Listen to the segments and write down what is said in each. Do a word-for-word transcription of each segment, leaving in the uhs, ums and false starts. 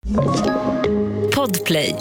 Podplay.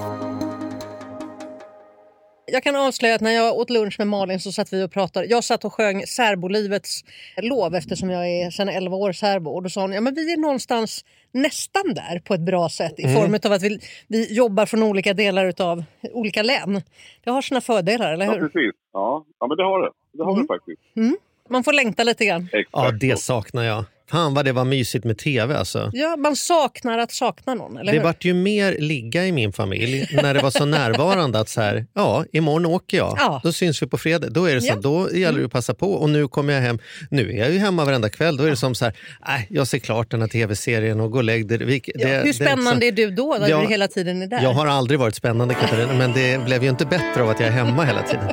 Jag kan avslöja att när jag åt lunch med Malin så satt vi och pratade. Jag satt och sjöng särbolivets lov eftersom jag är sedan elva år särbo. Och då sa hon, ja men vi är någonstans nästan där på ett bra sätt. I mm. form av att vi, vi jobbar från olika delar av olika län. Det har sina fördelar, eller hur? Ja, precis. Ja, ja men det har det. Det har mm. det faktiskt. Mm. Man får längta lite grann. Exakt. Ja, det saknar jag. Fan vad det var mysigt med tv alltså. Ja, man saknar att sakna någon, eller Det hur? vart ju mer ligga i min familj när det var så närvarande att så här, ja, imorgon åker jag. Ja. Då syns vi på fredag. Då är det så, ja. Då gäller det att passa på. Och nu kommer jag hem. Nu är jag ju hemma varenda kväll. Då är det som så här, nej, jag ser klart den här tv-serien och går och lägg det. det ja, hur spännande det, är du då? När jag, du hela tiden är där? Jag har aldrig varit spännande, Katarina, men det blev ju inte bättre av att jag är hemma hela tiden.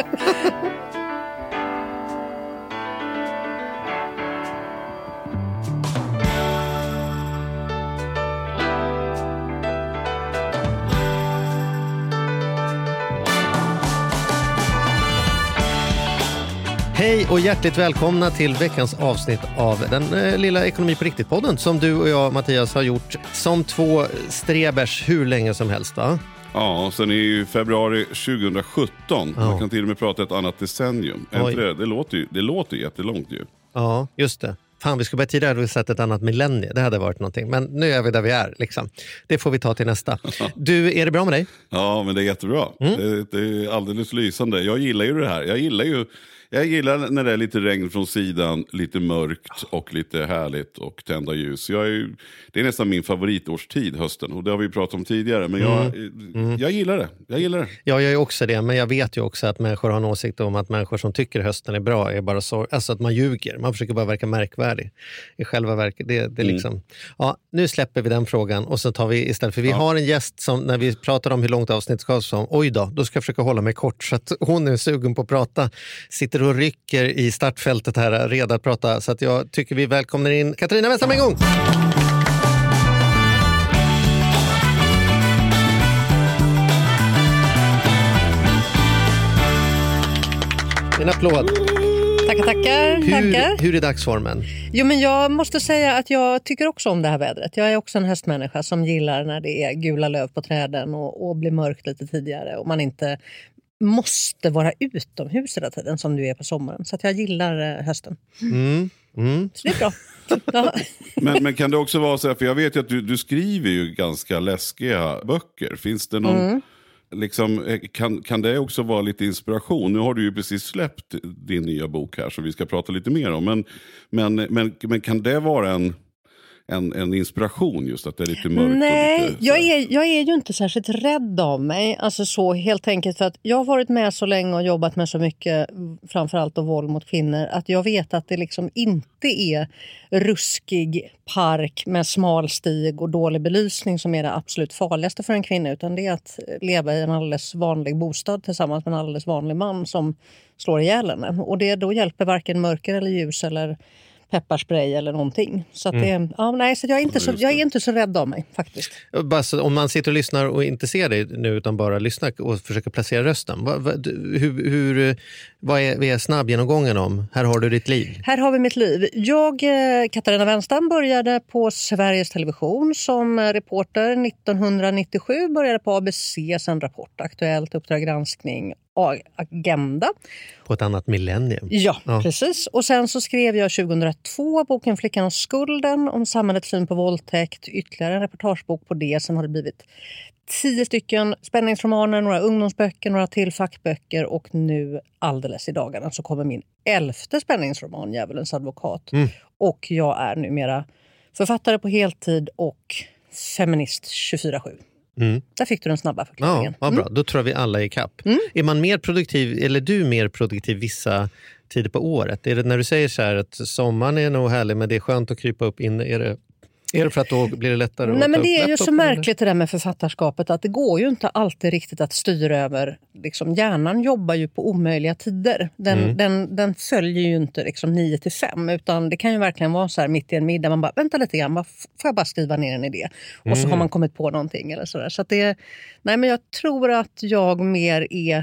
Hej och hjärtligt välkomna till veckans avsnitt av den eh, lilla Ekonomi på riktigt-podden som du och jag, Mattias, har gjort som två strebers hur länge som helst, va? Ja, sen är ju februari tjugosjutton. Ja. Man kan till och med prata ett annat decennium. Det, det, låter ju, det låter jättelångt ju. Ja, just det. Fan, vi skulle bara tidigare ha sett ett annat millennie. Det hade varit någonting. Men nu är vi där vi är, liksom. Det får vi ta till nästa. Du, är det bra med dig? Ja, men det är jättebra. Mm. Det, det är alldeles lysande. Jag gillar ju det här. Jag gillar ju... Jag gillar när det är lite regn från sidan, lite mörkt och lite härligt och tända ljus. Jag är, det är nästan min favoritårstid, hösten. Och det har vi pratat om tidigare. Men jag, mm. jag gillar det. Jag gillar det. Ja, jag är också det. Men jag vet ju också att människor har en åsikt om att människor som tycker hösten är bra är bara så... Alltså att man ljuger. Man försöker bara verka märkvärdig. I själva verket. Det, det är liksom... Mm. Ja, nu släpper vi den frågan. Och så tar vi istället... För vi ja. har en gäst som, när vi pratar om hur långt avsnitt ska som... Oj då, då ska jag försöka hålla mig kort. Så att hon är sugen på att prata. Sitter och rycker i startfältet här redan att prata, så att jag tycker vi välkomnar in Katarina Wenstam en gång. En applåd. Tackar, tackar. Hur, tackar. hur är dagsformen? Jo, men jag måste säga att jag tycker också om det här vädret. Jag är också en höstmänniska som gillar när det är gula löv på träden och, och blir mörkt lite tidigare och man inte måste vara utomhus hela tiden som du är på sommaren. Så att jag gillar hösten. Mm. Mm. Så det är bra. Ja. men, men kan det också vara så här, för jag vet ju att du, du skriver ju ganska läskiga böcker. Finns det någon, mm. liksom, kan, kan det också vara lite inspiration? Nu har du ju precis släppt din nya bok här som vi ska prata lite mer om. Men, men, men, men kan det vara en... En, en inspiration just att det är lite mörkt? Nej, och lite, jag, är, jag är ju inte särskilt rädd av mig. Alltså så helt enkelt för att jag har varit med så länge och jobbat med så mycket, framförallt av våld mot kvinnor, att jag vet att det liksom inte är ruskig park med smal stig och dålig belysning som är det absolut farligaste för en kvinna, utan det är att leva i en alldeles vanlig bostad tillsammans med en alldeles vanlig man som slår ihjäl henne. Och det då hjälper varken mörker eller ljus eller pepparspray eller någonting. Så att mm. det, ja, nej, så jag är inte så jag är inte så rädd av mig faktiskt. Bara så, om man sitter och lyssnar och inte ser dig nu utan bara lyssnar och försöker placera rösten. Vad, vad, hur, hur, vad är, vad är snabbgenomgången om? Här har du ditt liv. Här har vi mitt liv. Jag, Katarina Wenstam, började på Sveriges Television som reporter nittonhundranittiosju. Började på A B C, sen Rapport, Aktuellt, Uppdrag granskning, Agenda. På ett annat millennium. Ja, ja, precis. Och sen så skrev jag tjugohundratvå boken Flickan och skulden om samhällets syn på våldtäkt. Ytterligare en reportagebok på det. Sen har det blivit tio stycken spänningsromaner, några ungdomsböcker, några till fackböcker. Och nu alldeles i dagarna så kommer min elfte spänningsroman, Djävulens advokat. Mm. Och jag är numera författare på heltid och feminist tjugofyra sju. Mm. Där fick du den snabba förklaringen. Ja, vad bra. Mm. Då tror vi alla i kapp. Mm. Är man mer produktiv, eller du mer produktiv vissa tider på året? Är det när du säger så här att sommaren är nog härlig men det är skönt att krypa upp in? Är det, är det för att då blir det lättare att Nej, men det är upp ju så märkligt det där med författarskapet att det går ju inte alltid riktigt att styra över. Liksom, hjärnan jobbar ju på omöjliga tider. Den, mm. den, den följer ju inte liksom nio till fem utan det kan ju verkligen vara så här mitt i en middag. Man bara, vänta lite grann, får jag bara skriva ner en idé? Och mm. så har man kommit på någonting eller sådär. Så att det, nej men jag tror att jag mer är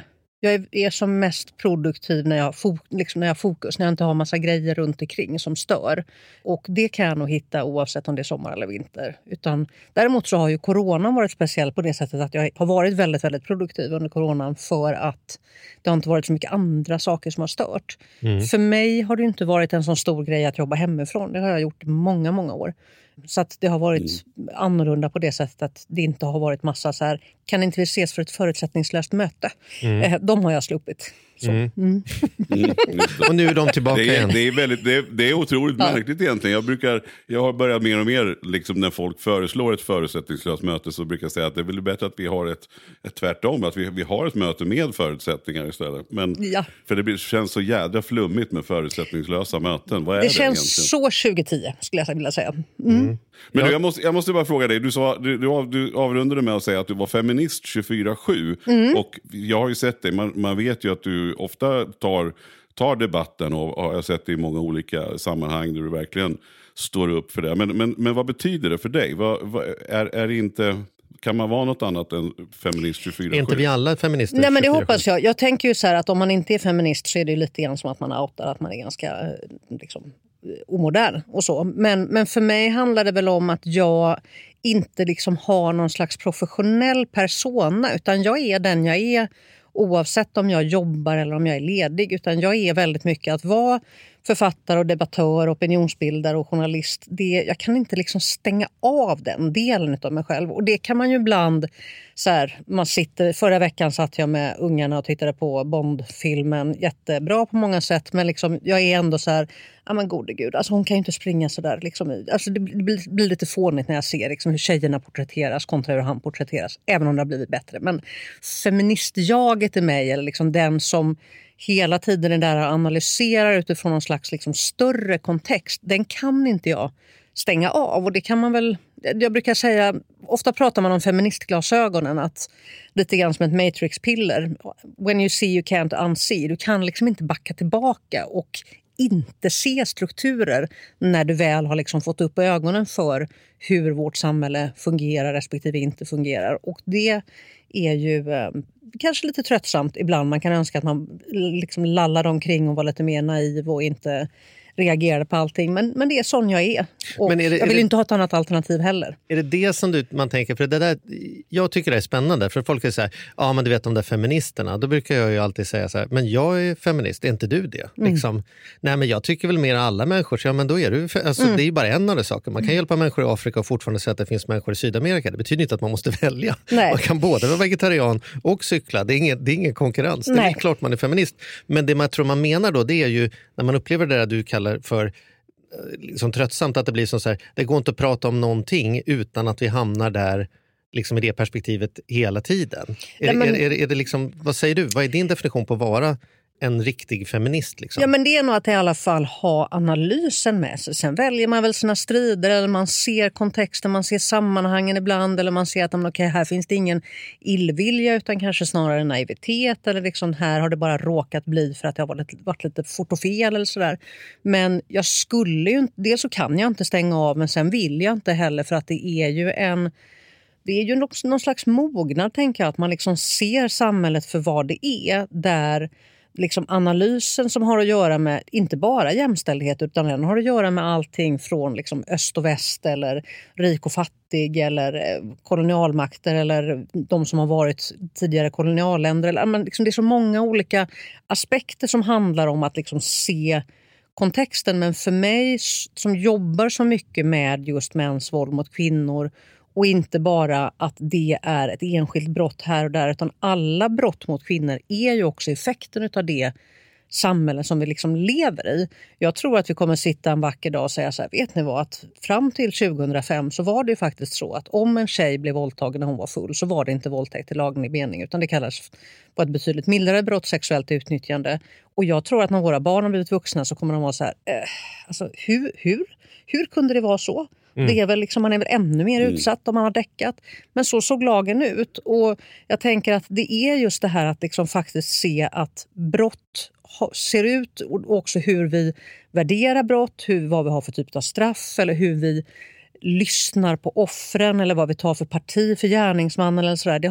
Jag är, är som mest produktiv när jag, har fo- liksom när jag har fokus, när jag inte har massa grejer runt omkring som stör. Och det kan jag nog hitta oavsett om det är sommar eller vinter. Utan, däremot så har ju coronan varit speciell på det sättet att jag har varit väldigt, väldigt produktiv under coronan för att det har inte varit så mycket andra saker som har stört. Mm. För mig har det inte varit en sån stor grej att jobba hemifrån. Det har jag gjort i många, många år. Så att det har varit mm. annorlunda på det sättet att det inte har varit massa så här, kan inte vi ses för ett förutsättningslöst möte? Mm. De har jag sluppit. Så. Mm. Mm. Mm. Och nu är de tillbaka det är, igen. Det är, väldigt, det är, det är otroligt ja. märkligt egentligen. Jag, brukar, jag har börjat mer och mer, liksom när folk föreslår ett förutsättningslöst möte så brukar jag säga att det är väl bättre att vi har ett, ett tvärtom, att vi, vi har ett möte med förutsättningar istället. Men, ja. För det blir, känns så jädra flummigt med förutsättningslösa möten. Vad är det, det känns egentligen? Så tjugo-tio skulle jag vilja säga. Mm. Mm. Men du, jag, måste, jag måste bara fråga dig, du, sa, du, du, av, du avrundade med att säga att du var feminist tjugofyra sju mm. och jag har ju sett dig, man, man vet ju att du ofta tar, tar debatten och, och jag har sett dig i många olika sammanhang där du verkligen står upp för det. Men, men, men vad betyder det för dig? Vad, vad, är, är det inte... Kan man vara något annat än feminist tjugofyra sju? Är inte vi alla feminister? Nej, men det hoppas jag. Jag tänker ju så här att om man inte är feminist så är det ju lite grann som att man outar att man är ganska liksom, omodern och så. Men, men för mig handlar det väl om att jag inte liksom har någon slags professionell persona, utan jag är den jag är oavsett om jag jobbar eller om jag är ledig, utan jag är väldigt mycket att vara författare och debattör, opinionsbildare och journalist. Det, jag kan inte liksom stänga av den delen av mig själv. Och det kan man ju ibland så här, man sitter, förra veckan satt jag med ungarna och tittade på Bond-filmen, jättebra på många sätt, men liksom, jag är ändå så här, ja men gode gud, alltså hon kan ju inte springa så där liksom, alltså det blir, blir lite fånigt när jag ser liksom hur tjejerna porträtteras kontra hur han porträtteras, även om det har blivit bättre. Men feministjaget i mig, eller liksom den som hela tiden där analyserar utifrån någon slags liksom större kontext, den kan inte jag stänga av. Och det kan man väl, jag brukar säga, ofta pratar man om feministglasögonen, att lite grann som ett matrixpiller. When you see you can't unsee. Du kan liksom inte backa tillbaka och inte se strukturer när du väl har liksom fått upp ögonen för hur vårt samhälle fungerar respektive inte fungerar. Och det är ju eh, kanske lite tröttsamt ibland. Man kan önska att man liksom lallar omkring och var lite mer naiv och inte reagerade på allting. Men, men det är sån jag är. Och men är det, jag vill är det, inte ha ett annat alternativ heller. Är det det som du, man tänker? För det där, jag tycker det är spännande. För folk är så här, ja men du vet de där feministerna. Då brukar jag ju alltid säga så här, men jag är feminist, är inte du det? Mm. Liksom, nej men jag tycker väl mer alla människor. Så ja men då är du, alltså mm. det är ju bara en av de saker. Man kan mm. hjälpa människor i Afrika och fortfarande säga att det finns människor i Sydamerika. Det betyder inte att man måste välja. Nej. Man kan både vara vegetarian och cykla. Det är ingen, det är ingen konkurrens. Nej. Det är klart man är feminist. Men det man tror man menar då, det är ju när man upplever det där du kallar för liksom tröttsamt, att det blir som så här, det går inte att prata om någonting utan att vi hamnar där liksom i det perspektivet hela tiden. Är, ja, men, är, är, är det liksom, vad säger du? Vad är din definition på att vara en riktig feminist? Liksom? Ja, men det är nog att i alla fall ha analysen med sig. Sen väljer man väl sina strider, eller man ser kontexten, man ser sammanhangen ibland, eller man ser att okay, här finns det ingen illvilja utan kanske snarare naivitet, eller liksom här har det bara råkat bli för att det har varit, varit lite fort och fel eller sådär. Men jag skulle ju inte, dels så kan jag inte stänga av, men sen vill jag inte heller, för att det är ju en det är ju någon, någon slags mognad, tänker jag, att man liksom ser samhället för vad det är, där liksom analysen som har att göra med inte bara jämställdhet, utan den har att göra med allting från liksom öst och väst, eller rik och fattig, eller kolonialmakter, eller de som har varit tidigare kolonialländer. Eller, men liksom det är så många olika aspekter som handlar om att liksom se kontexten. Men för mig som jobbar så mycket med just mäns våld mot kvinnor, och inte bara att det är ett enskilt brott här och där, utan alla brott mot kvinnor är ju också effekten av det samhälle som vi liksom lever i. Jag tror att vi kommer sitta en vacker dag och säga så här, vet ni vad, att fram till tjugohundrafem så var det ju faktiskt så att om en tjej blev våldtagen när hon var full, så var det inte våldtäkt i laglig mening, utan det kallas på ett betydligt mildare brott, sexuellt utnyttjande. Och jag tror att när våra barn har blivit vuxna så kommer de vara så här, eh, alltså hur, hur, hur kunde det vara så? Mm. Det är väl liksom, man är väl ännu mer utsatt om man har däckat. Men så såg lagen ut. Och jag tänker att det är just det här att liksom faktiskt se att brott ser ut, och också hur vi värderar brott, hur, vad vi har för typ av straff, eller hur vi lyssnar på offren, eller vad vi tar för parti för gärningsmannen eller sådär. Det har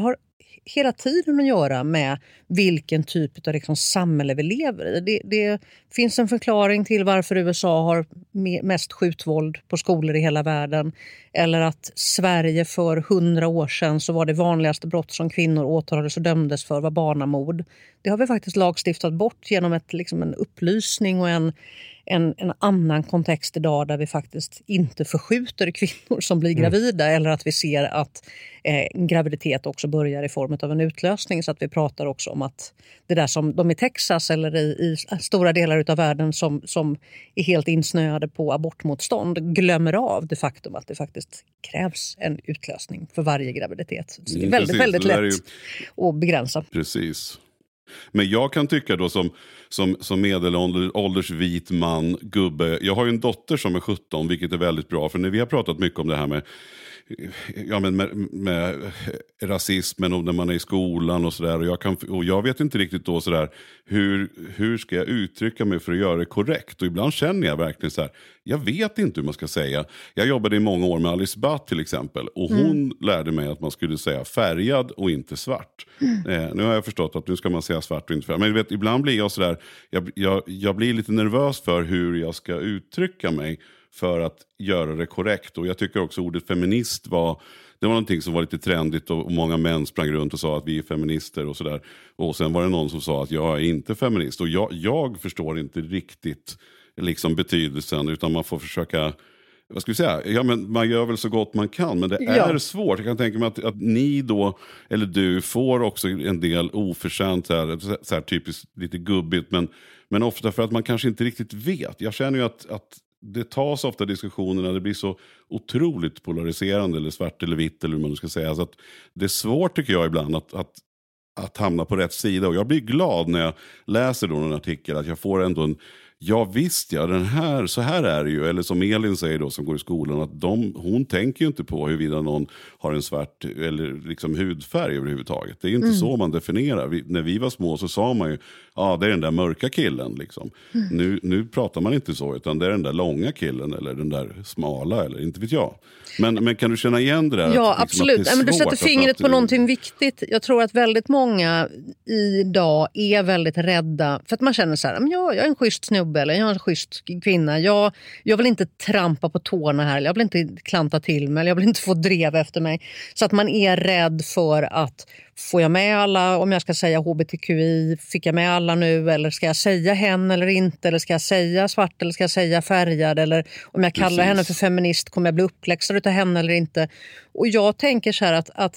hela tiden att göra med vilken typ av liksom samhälle vi lever i. Det, det finns en förklaring till varför U S A har mest skjutvåld på skolor i hela världen. Eller att Sverige för hundra år sedan så var det vanligaste brott som kvinnor åtalades och dömdes för var barnamord. Det har vi faktiskt lagstiftat bort genom ett, liksom en upplysning och en, en, en annan kontext idag där vi faktiskt inte förskjuter kvinnor som blir gravida mm. eller att vi ser att eh, en graviditet också börjar i form av en utlösning, så att vi pratar också om att det där som de i Texas eller i, i stora delar av världen som, som är helt insnöade på abortmotstånd glömmer av det faktum att det faktiskt krävs en utlösning för varje graviditet. Så det är väldigt, Precis, väldigt det lätt ju... att begränsa. Precis. Men jag kan tycka då som, som, som medelålders vit man, gubbe. Jag har ju en dotter som är sjutton, vilket är väldigt bra. För när vi har pratat mycket om det här med, ja, men med, med rasismen och när man är i skolan och sådär. Och, jag kan, och jag vet inte riktigt då sådär, hur, hur ska jag uttrycka mig för att göra det korrekt? Och ibland känner jag verkligen så här, jag vet inte hur man ska säga. Jag jobbade i många år med Alice Batt till exempel. Och hon mm. lärde mig att man skulle säga färgad och inte svart. Mm. Eh, nu har jag förstått att nu ska man säga svart och inte färgad. Men vet, ibland blir jag sådär, jag, jag, jag blir lite nervös för hur jag ska uttrycka mig för att göra det korrekt. Och jag tycker också ordet feminist var, det var någonting som var lite trendigt och många män sprang runt och sa att vi är feminister och sådär. Och sen var det någon som sa att jag är inte feminist. Och jag, jag förstår inte riktigt liksom betydelsen, utan man får försöka, vad ska vi säga, ja, men man gör väl så gott man kan, men det är ja. svårt. Jag kan tänka mig att, att ni då, eller du, får också en del oförtjänt så här, så här typiskt lite gubbigt, men, men ofta för att man kanske inte riktigt vet. Jag känner ju att, att det tas ofta diskussionerna, det blir så otroligt polariserande, eller svart eller vitt eller hur man ska säga, så att det är svårt tycker jag ibland att, att, att hamna på rätt sida. Och jag blir glad när jag läser då en artikel att jag får ändå en, ja visst ja, den här, så här är det ju. Eller som Elin säger då som går i skolan, att de, hon tänker ju inte på huruvida någon har en svart eller liksom hudfärg överhuvudtaget. Det är ju inte mm. så man definierar. Vi, när vi var små så sa man ju, ja det är den där mörka killen liksom. Mm. Nu, nu pratar man inte så, utan det är den där långa killen eller den där smala, eller inte vet jag. Men, men kan du känna igen det där? Ja, att, liksom, absolut. Ja, men du sätter fingret på någonting viktigt. Jag tror att väldigt många idag är väldigt rädda för att man känner så här, men jag, jag är en schysst snubbe eller jag är en schysst kvinna. Jag, jag vill inte trampa på tårna här, jag vill inte klanta till mig, jag vill inte få drev efter mig. Så att man är rädd för att, får jag med alla, om jag ska säga H B T Q I, fick jag med alla nu, eller ska jag säga hen eller inte, eller ska jag säga svart eller ska jag säga färgad, eller om jag kallar Precis. henne för feminist kommer jag bli uppläxad utav henne eller inte. Och jag tänker så här att, att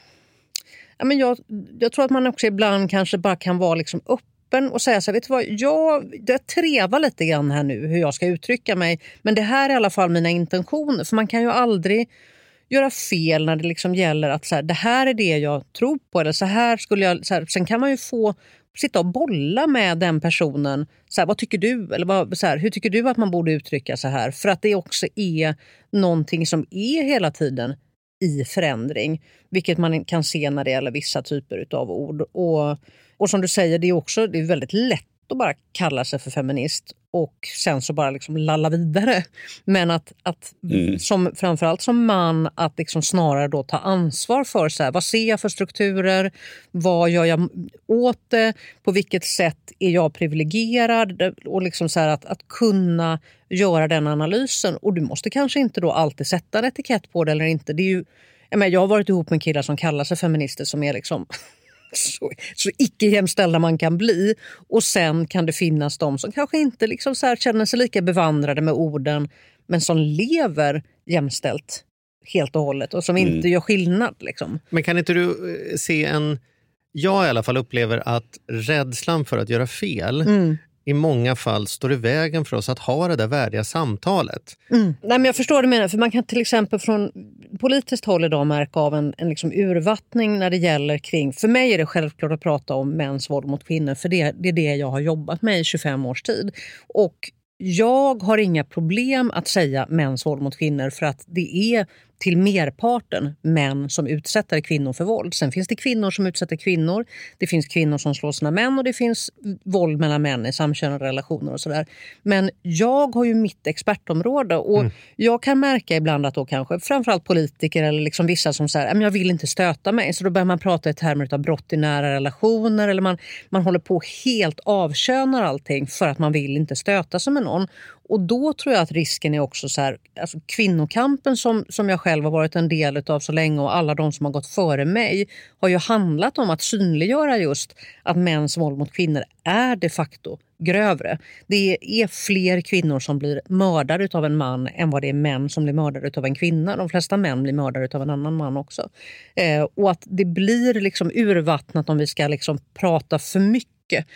ja, men jag, jag tror att man också ibland kanske bara kan vara liksom öppen och säga så här, vet du vad, jag, jag trevar lite grann här nu hur jag ska uttrycka mig, men det här är i alla fall mina intentioner, för man kan ju aldrig göra fel när det liksom gäller att så här, det här är det jag tror på, eller så här skulle jag, så här, sen kan man ju få sitta och bolla med den personen, så här, vad tycker du, eller vad, så här, hur tycker du att man borde uttrycka så här, för att det också är någonting som är hela tiden i förändring, vilket man kan se när det gäller vissa typer av ord. Och, och som du säger, det är också, det är väldigt lätt att bara kalla sig för feminist och sen så bara liksom lalla vidare. Men att, att mm. som, framförallt som man, att liksom snarare då ta ansvar för så här, vad ser jag för strukturer, vad gör jag åt det, på vilket sätt är jag privilegierad, och liksom så här att, att kunna göra den analysen. Och du måste kanske inte då alltid sätta en etikett på det eller inte. Det är ju, jag, menar, jag har varit ihop med killar som kallar sig feminister som är liksom Så, så icke-jämställda man kan bli. Och sen kan det finnas de som kanske inte liksom så här känner sig lika bevandrade med orden, men som lever jämställt helt och hållet och som mm. inte gör skillnad liksom. Men kan inte du se en, jag i alla fall upplever att rädslan för att göra fel mm. i många fall står i vägen för oss att ha det där värdiga samtalet. Mm. Nej, men jag förstår det menar, för man kan till exempel från politiskt håll idag märka av en, en liksom urvattning när det gäller kring, för mig är det självklart att prata om mäns våld mot kvinnor, för det, det är det jag har jobbat med i tjugofem års tid. Och jag har inga problem att säga mäns våld mot kvinnor, för att det är till merparten män som utsätter kvinnor för våld. Sen finns det kvinnor som utsätter kvinnor, det finns kvinnor som slår sina män och det finns våld mellan män i samkönade relationer och sådär. Men jag har ju mitt expertområde och mm. jag kan märka ibland att då kanske framförallt politiker eller liksom vissa som säger jag vill inte stöta mig, så då börjar man prata i termer av brott i nära relationer eller man, man håller på helt avkönar allting för att man vill inte stöta sig med någon. Och då tror jag att risken är också så här, alltså kvinnokampen som, som jag själv har varit en del av så länge och alla de som har gått före mig har ju handlat om att synliggöra just att mäns våld mot kvinnor är de facto grövre. Det är fler kvinnor som blir mördade av en man än vad det är män som blir mördade av en kvinna. De flesta män blir mördade av en annan man också. Eh, och att det blir liksom urvattnat om vi ska liksom prata för mycket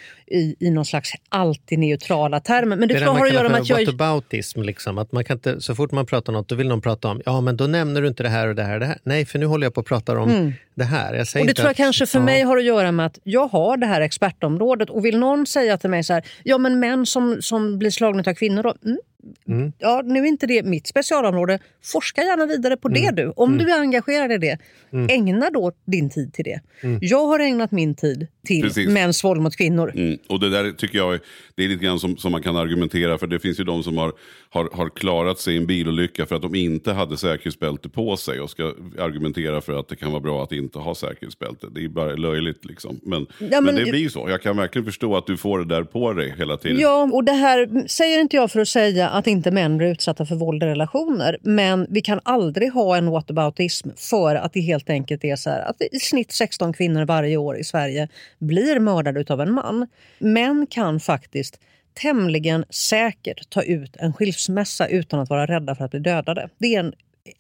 I, i någon slags alltid neutrala termer. Men det, det tror jag har att göra med att jag... whataboutism, liksom. Att man kan inte, så fort man pratar om något, då vill någon prata om, ja men då nämner du inte det här och det här och det här. Nej, för nu håller jag på att prata om mm. det här. Jag säger och det inte tror jag att, kanske för ja. mig har att göra med att jag har det här expertområdet och vill någon säga till mig så här, ja men män som, som blir slagna av kvinnor då, mm. Mm. Ja, nu är inte det mitt specialområde. Forska gärna vidare på mm. det du. Om mm. du är engagerad i det, mm. ägna då din tid till det. Mm. Jag har ägnat min tid till Precis. mäns våld mot kvinnor. Mm. Och det där tycker jag det är lite grann som, som man kan argumentera för. Det finns ju de som har, har, har klarat sig i en bilolycka för att de inte hade säkerhetsbälte på sig och ska argumentera för att det kan vara bra att inte ha säkerhetsbälte. Det är bara löjligt liksom. Men, ja, men, men det blir ju så. Jag kan verkligen förstå att du får det där på dig hela tiden. Ja, och det här säger inte jag för att säga att inte män blir utsatta för våld i relationer. Men vi kan aldrig ha en whataboutism för att det helt enkelt är så här att i snitt sexton kvinnor varje år i Sverige blir mördade av en man. Män kan faktiskt tämligen säkert ta ut en skilsmässa utan att vara rädda för att bli dödade. Det är en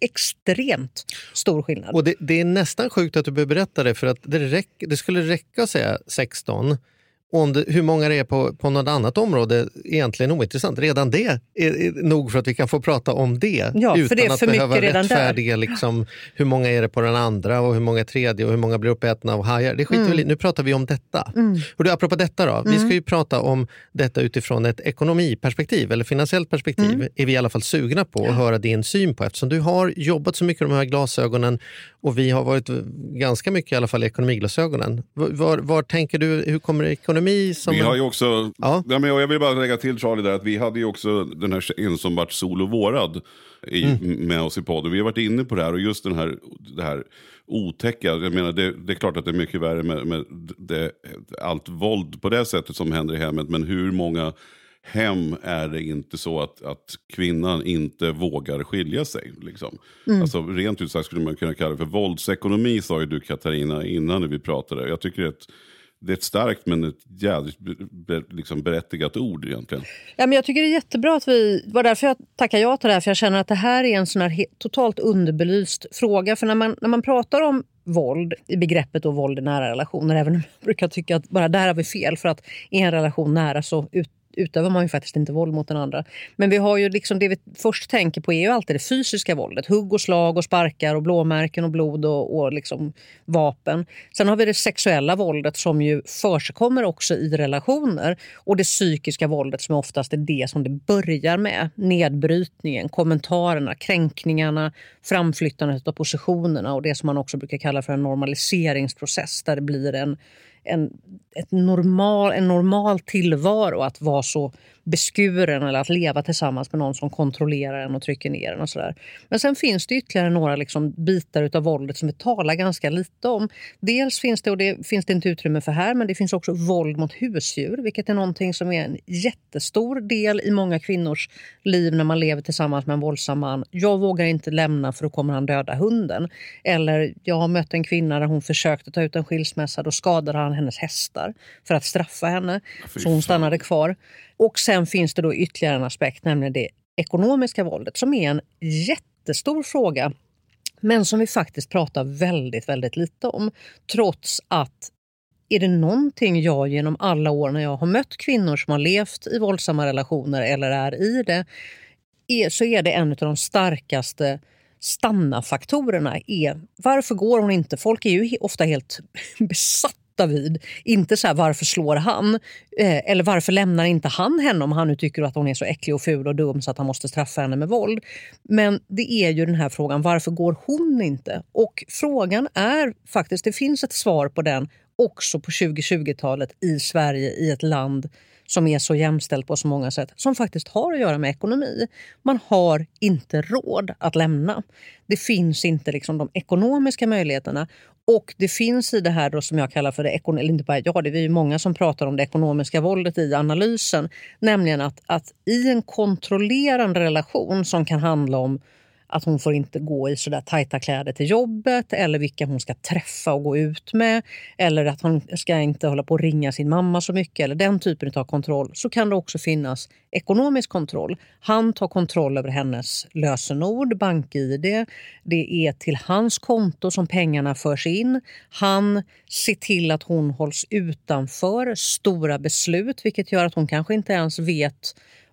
extremt stor skillnad. Och det, det är nästan sjukt att du behöver berätta det, för att det, räck, det skulle räcka att säga sexton. Om det, hur många det är på, på något annat område egentligen ointressant. Redan det är, är nog för att vi kan få prata om det. Ja, utan för det är för att behöva mycket redan rättfärdiga liksom, hur många är det på den andra och hur många tredje och hur många blir uppätna av hajar. Det skiter mm. väl i. Nu pratar vi om detta. Mm. Och då, apropå detta då. Mm. Vi ska ju prata om detta utifrån ett ekonomiperspektiv eller finansiellt perspektiv. Mm. Är vi i alla fall sugna på att höra din syn på, eftersom du har jobbat så mycket med de här glasögonen och vi har varit ganska mycket i alla fall i ekonomiglasögonen. Var, var, var tänker du, hur kommer ekonomi Som vi har ju också, ja. Ja, men jag vill bara lägga till Charlie där att vi hade ju också den här tjejen som vart sol och vårad i, mm. med oss i podden. Vi har varit inne på det här och just den här, det här otäcka, jag menar det, det är klart att det är mycket värre med, med det, allt våld på det sättet som händer i hemmet, men hur många hem är det inte så att, att kvinnan inte vågar skilja sig liksom. Mm. Alltså rent ut sagt skulle man kunna kalla det för våldsekonomi, sa ju du Katarina innan vi pratade. Jag tycker att det är ett starkt men ett jävligt liksom berättigat ord egentligen. Ja, men jag tycker det är jättebra att vi, var därför jag tackar ja till det här, för jag känner att det här är en sån här he- totalt underbelyst fråga. För när man, när man pratar om våld, i begreppet och våld i nära relationer, även om jag brukar tycka att bara där har vi fel, för att i en relation nära så ut utövar man ju faktiskt inte våld mot den andra. Men vi har ju liksom, det vi först tänker på är ju alltid det fysiska våldet. Hugg och slag och sparkar och blåmärken och blod och, och liksom vapen. Sen har vi det sexuella våldet som ju försigkommer också i relationer. Och det psykiska våldet som oftast är det som det börjar med. Nedbrytningen, kommentarerna, kränkningarna, framflyttandet av positionerna och det som man också brukar kalla för en normaliseringsprocess där det blir en En, ett normal, en normal tillvaro att vara så beskuren eller att leva tillsammans med någon som kontrollerar en och trycker ner en och sådär. Men sen finns det ytterligare några liksom bitar utav våldet som vi talar ganska lite om. Dels finns det, och det finns det inte utrymme för här, men det finns också våld mot husdjur, vilket är någonting som är en jättestor del i många kvinnors liv när man lever tillsammans med en våldsam man. Jag vågar inte lämna för då kommer han döda hunden. Eller jag har mött en kvinna där hon försökte ta ut en skilsmässa, då skadade han hennes hästar för att straffa henne. Ja, så hon stannade kvar. Och sen finns det då ytterligare en aspekt, nämligen det ekonomiska våldet, som är en jättestor fråga, men som vi faktiskt pratar väldigt, väldigt lite om. Trots att är det någonting jag genom alla år när jag har mött kvinnor som har levt i våldsamma relationer eller är i det, är, så är det en av de starkaste stanna-faktorerna. Är, varför går hon inte? Folk är ju ofta helt besatta David. Inte så här, varför slår han? Eh, eller varför lämnar inte han henne om han nu tycker att hon är så äcklig och ful och dum så att han måste straffa henne med våld. Men det är ju den här frågan, varför går hon inte? Och frågan är faktiskt, det finns ett svar på den också på tjugo-tjugotalet i Sverige, i ett land som är så jämställt på så många sätt, som faktiskt har att göra med ekonomi. Man har inte råd att lämna. Det finns inte liksom de ekonomiska möjligheterna. Och det finns i det här då som jag kallar för det ekonomiska, eller inte bara jag, det är ju många som pratar om det ekonomiska våldet i analysen. Nämligen att, att i en kontrollerande relation som kan handla om att hon får inte gå i sådär tajta kläder till jobbet, eller vilka hon ska träffa och gå ut med, eller att hon ska inte hålla på att ringa sin mamma så mycket, eller den typen av kontroll, så kan det också finnas ekonomisk kontroll. Han tar kontroll över hennes lösenord, bank-I D, det är till hans konto som pengarna förs in. Han ser till att hon hålls utanför stora beslut, vilket gör att hon kanske inte ens vet,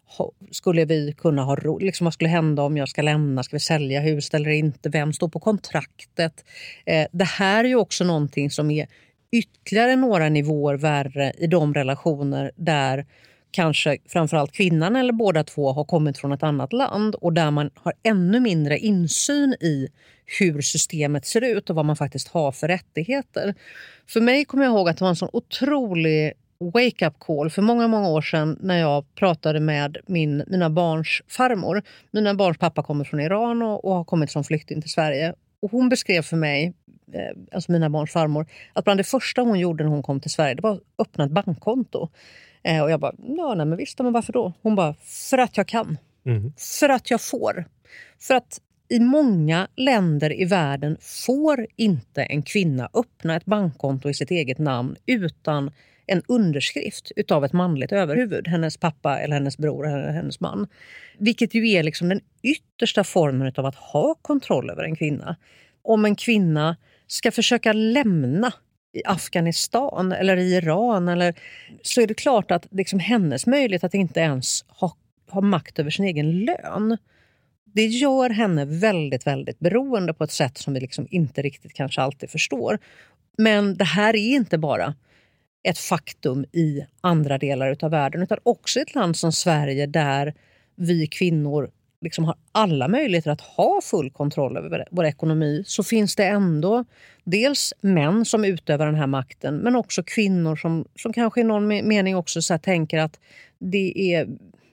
skulle vi kunna ha ro, liksom vad skulle hända om jag ska lämna, ska vi sälja huset eller inte, vem står på kontraktet. Eh, det här är ju också någonting som är ytterligare några nivåer värre i de relationer där kanske framförallt kvinnan eller båda två har kommit från ett annat land och där man har ännu mindre insyn i hur systemet ser ut och vad man faktiskt har för rättigheter. För mig kommer jag ihåg att det var en sån otrolig wake-up call för många, många år sedan när jag pratade med min, mina barns farmor. Mina barns pappa kommer från Iran och, och har kommit som flykting till Sverige. Och hon beskrev för mig, eh, alltså mina barns farmor, att bland det första hon gjorde när hon kom till Sverige, det var att öppna ett bankkonto. Eh, och jag bara, ja nej men visst, men varför då? Hon bara, för att jag kan. Mm. För att jag får. För att i många länder i världen får inte en kvinna öppna ett bankkonto i sitt eget namn utan en underskrift utav ett manligt överhuvud, hennes pappa eller hennes bror eller hennes man. Vilket ju är liksom den yttersta formen av att ha kontroll över en kvinna. Om en kvinna ska försöka lämna i Afghanistan eller i Iran, eller, så är det klart att liksom hennes möjlighet att inte ens ha, ha makt över sin egen lön, det gör henne väldigt, väldigt beroende på ett sätt som vi liksom inte riktigt kanske alltid förstår. Men det här är inte bara ett faktum i andra delar av världen, utan också ett land som Sverige där vi kvinnor liksom har alla möjligheter att ha full kontroll över vår ekonomi, så finns det ändå dels män som utövar den här makten, men också kvinnor som, som kanske i någon mening också så här tänker att det är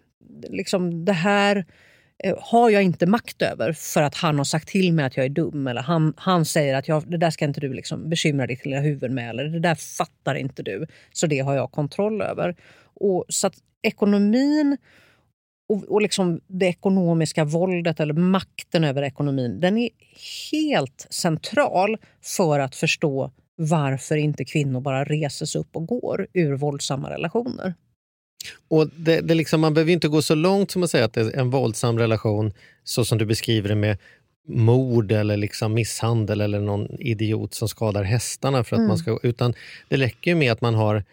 liksom det här har jag inte makt över för att han har sagt till mig att jag är dum, eller han, han säger att jag, det där ska inte du liksom bekymra ditt lilla huvud med, eller det där fattar inte du, så det har jag kontroll över. Och så att ekonomin och, och liksom det ekonomiska våldet eller makten över ekonomin, den är helt central för att förstå varför inte kvinnor bara reser sig upp och går ur våldsamma relationer. Och det, det liksom, man behöver inte gå så långt som att säga att det är en våldsam relation så som du beskriver det, med mord eller liksom misshandel eller någon idiot som skadar hästarna för att mm. man ska, utan det räcker ju med att man har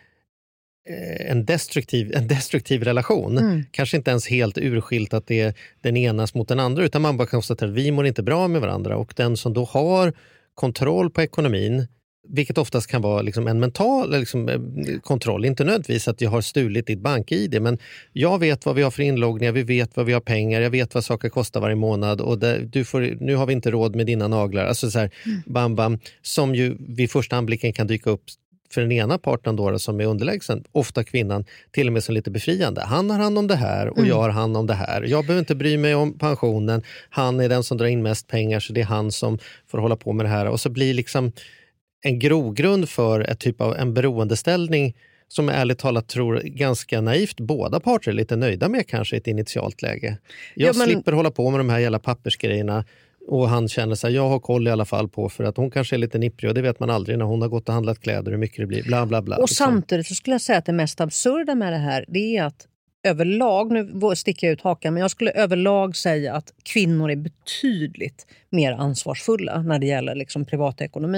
eh, en destruktiv, en destruktiv relation. Mm. Kanske inte ens helt urskilt att det är den enas mot den andra, utan man bara konstaterar att vi mår inte bra med varandra, och den som då har kontroll på ekonomin, vilket oftast kan vara liksom en mental liksom, kontroll. Inte nödvändigtvis att jag har stulit ditt bank-I D, men jag vet vad vi har för inloggningar, vi vet vad vi har pengar, jag vet vad saker kostar varje månad, och det, du får, nu har vi inte råd med dina naglar. Alltså så här, mm. bam bam, som ju vid första anblicken kan dyka upp för den ena parten då, som är underlägsen, ofta kvinnan, till och med som lite befriande. Han har hand om det här och mm. jag har hand om det här. Jag behöver inte bry mig om pensionen, han är den som drar in mest pengar, så det är han som får hålla på med det här. Och så blir liksom en grogrund för ett typ av en beroendeställning som jag ärligt talat tror ganska naivt båda parter är lite nöjda med, kanske i ett initialt läge. Jag ja, men... slipper hålla på med de här jävla pappersgrejerna, och han känner sig, jag har koll i alla fall på, för att hon kanske är lite nipprig, och det vet man aldrig när hon har gått och handlat kläder hur mycket det blir, bla bla bla. Och liksom. Samtidigt så skulle jag säga att det mest absurda med det här, det är att överlag, nu sticker jag ut hakan, men jag skulle överlag säga att kvinnor är betydligt mer ansvarsfulla när det gäller liksom privatekonomi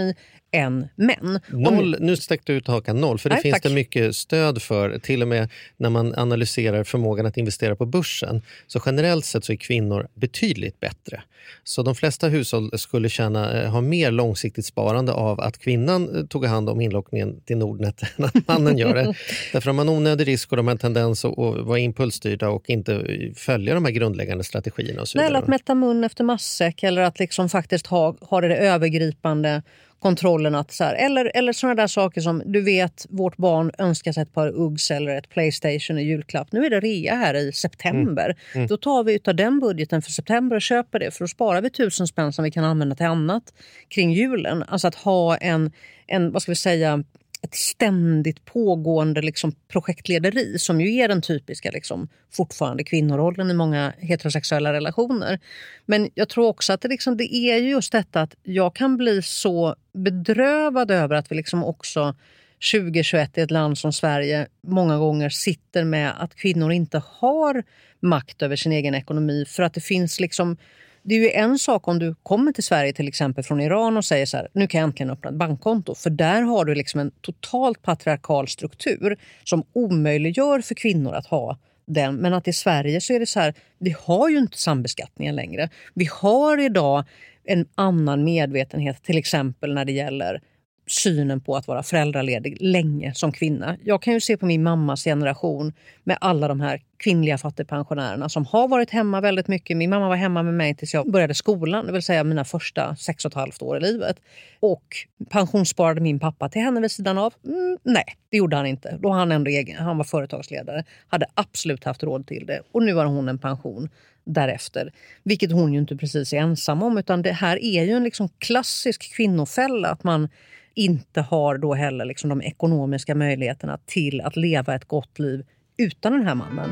än män. Noll, nu stäckte du ut hakan noll, för det Nej, finns tack. det mycket stöd för, till och med när man analyserar förmågan att investera på börsen. Så generellt sett så är kvinnor betydligt bättre. Så de flesta hushåll skulle känna, ha mer långsiktigt sparande av att kvinnan tog hand om inlockningen till Nordnet än att mannen gör det. Därför har man onödig risk och de har en tendens att vara impulsstyrda och inte följa de här grundläggande strategierna. Och så Nej, eller vidare. att mätta mun efter matsäck, eller att liksom faktiskt ha, ha det övergripande kontrollen. Att så här, eller, eller sådana där saker som, du vet, vårt barn önskar sig ett par Uggs eller ett PlayStation i julklapp. Nu är det rea här i september. Mm. Mm. Då tar vi utav den budgeten för september och köper det. För då sparar vi tusen spänn som vi kan använda till annat kring julen. Alltså att ha en, en vad ska vi säga, ett ständigt pågående liksom projektlederi som ju är den typiska liksom, fortfarande kvinnorollen i många heterosexuella relationer. Men jag tror också att det, liksom, det är just detta att jag kan bli så bedrövad över att vi liksom också tjugo tjugoett i ett land som Sverige många gånger sitter med att kvinnor inte har makt över sin egen ekonomi, för att det finns liksom. Det är ju en sak om du kommer till Sverige till exempel från Iran och säger så här, nu kan jag äntligen öppna ett bankkonto. För där har du liksom en totalt patriarkal struktur som omöjliggör för kvinnor att ha den. Men att i Sverige så är det så här, vi har ju inte sambeskattningen längre. Vi har idag en annan medvetenhet, till exempel när det gäller synen på att vara föräldraledig länge som kvinna. Jag kan ju se på min mammas generation med alla de här kvinnliga fattigpensionärerna som har varit hemma väldigt mycket. Min mamma var hemma med mig tills jag började skolan, det vill säga mina första sex och ett halvt år i livet. Och pensionssparade min pappa till henne vid sidan av? Mm, nej, det gjorde han inte. Då han ändå egen, han var företagsledare, hade absolut haft råd till det. Och nu har hon en pension därefter. Vilket hon ju inte precis är ensam om, utan det här är ju en liksom klassisk kvinnofälla, att man inte har då heller liksom de ekonomiska möjligheterna till att leva ett gott liv utan den här mannen.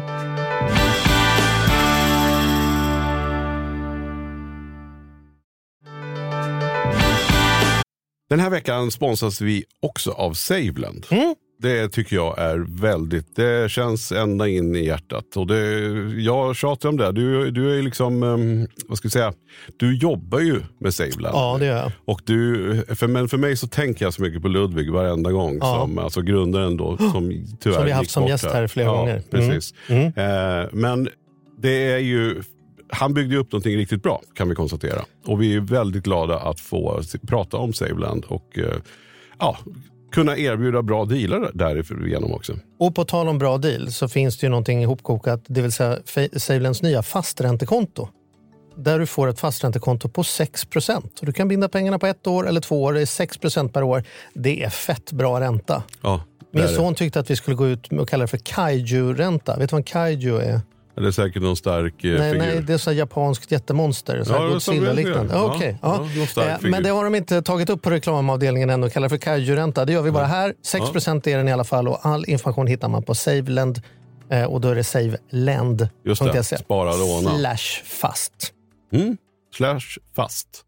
Den här veckan sponsras vi också av Saveland. Mm. Det tycker jag är väldigt, det känns ända in i hjärtat. Och det, jag tjatar om det. Du, du är liksom, um, vad ska jag säga, du jobbar ju med Saveland. Ja, det gör jag. Och du, för, men för mig så tänker jag så mycket på Ludvig varenda gång. Ja. Som, alltså grundaren då, som tyvärr som vi har haft som bort gäst här flera ja, gånger. Precis. Mm. Mm. Eh, men det är ju, han byggde upp någonting riktigt bra, kan vi konstatera. Och vi är väldigt glada att få prata om Saveland och eh, ja, kunna erbjuda bra dealar därigenom också. Och på tal om bra deal så finns det ju någonting ihopkokat, det vill säga Savelands nya fasträntekonto. Där du får ett fasträntekonto på sex procent. Du kan binda pengarna på ett år eller två år, det är sex procent per år. Det är fett bra ränta. Ja, min son tyckte att vi skulle gå ut och kalla det för kaiju-ränta. Vet du vad en kaiju är? Det är säkert någon stark eh, nej, figur. Nej, det är så japanskt jättemonster. Så ja, Godzilla-liknande. Ja, okay, ja, ja. Eh, men det har de inte tagit upp på reklamavdelningen ännu och kallar för kaiju-ränta. Det gör vi bara här. sex procent är den i alla fall och all information hittar man på Saveland. Eh, och då är det saveland punkt se. Spara låna. Slash fast. Mm. Slash fast.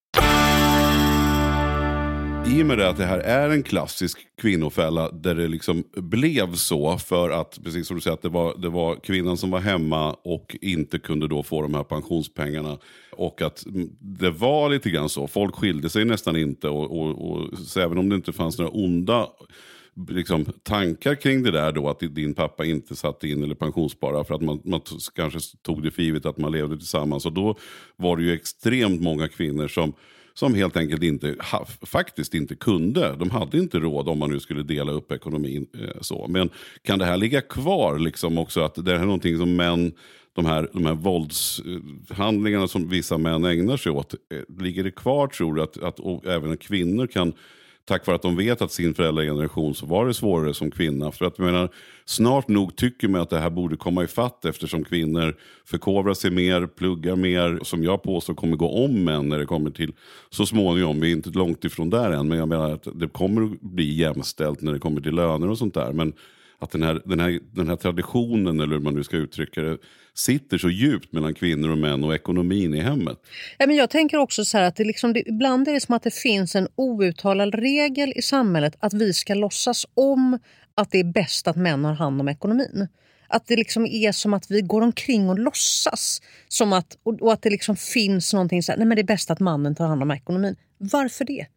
I och med det att det här är en klassisk kvinnofälla där det liksom blev så för att, precis som du säger, att det var, det var kvinnan som var hemma och inte kunde då få de här pensionspengarna. Och att det var lite grann så. Folk skilde sig nästan inte och, och, och så även om det inte fanns några onda liksom, tankar kring det där då, att din pappa inte satte in eller pensionssparade för att man, man kanske tog det för givet att man levde tillsammans. Och då var det ju extremt många kvinnor som Som helt enkelt inte, ha, faktiskt inte kunde. De hade inte råd om man nu skulle dela upp ekonomin. Eh, så. Men kan det här ligga kvar liksom också? Att det här är någonting som män, de här, de här våldshandlingarna som vissa män ägnar sig åt. Eh, ligger det kvar, tror du? Att, att och även kvinnor kan, tack vare att de vet att sin föräldrageneration så var det svårare som kvinna. För att jag menar, snart nog tycker man att det här borde komma i fatt eftersom kvinnor förkovrar sig mer, pluggar mer. Som jag påstår kommer gå om män när det kommer till så småningom. Vi är inte långt ifrån där än, men jag menar att det kommer att bli jämställt när det kommer till löner och sånt där. Men att den här, den här, den här traditionen, eller hur man nu ska uttrycka det, sitter så djupt mellan kvinnor och män och ekonomin i hemmet. Ja, men jag tänker också så här att det liksom, det, ibland är det som att det finns en outtalad regel i samhället att vi ska låtsas om att det är bäst att män har hand om ekonomin. Att det liksom är som att vi går omkring och låtsas som att, och, och att det liksom finns någonting så här, nej men det är bäst att mannen tar hand om ekonomin. Varför det?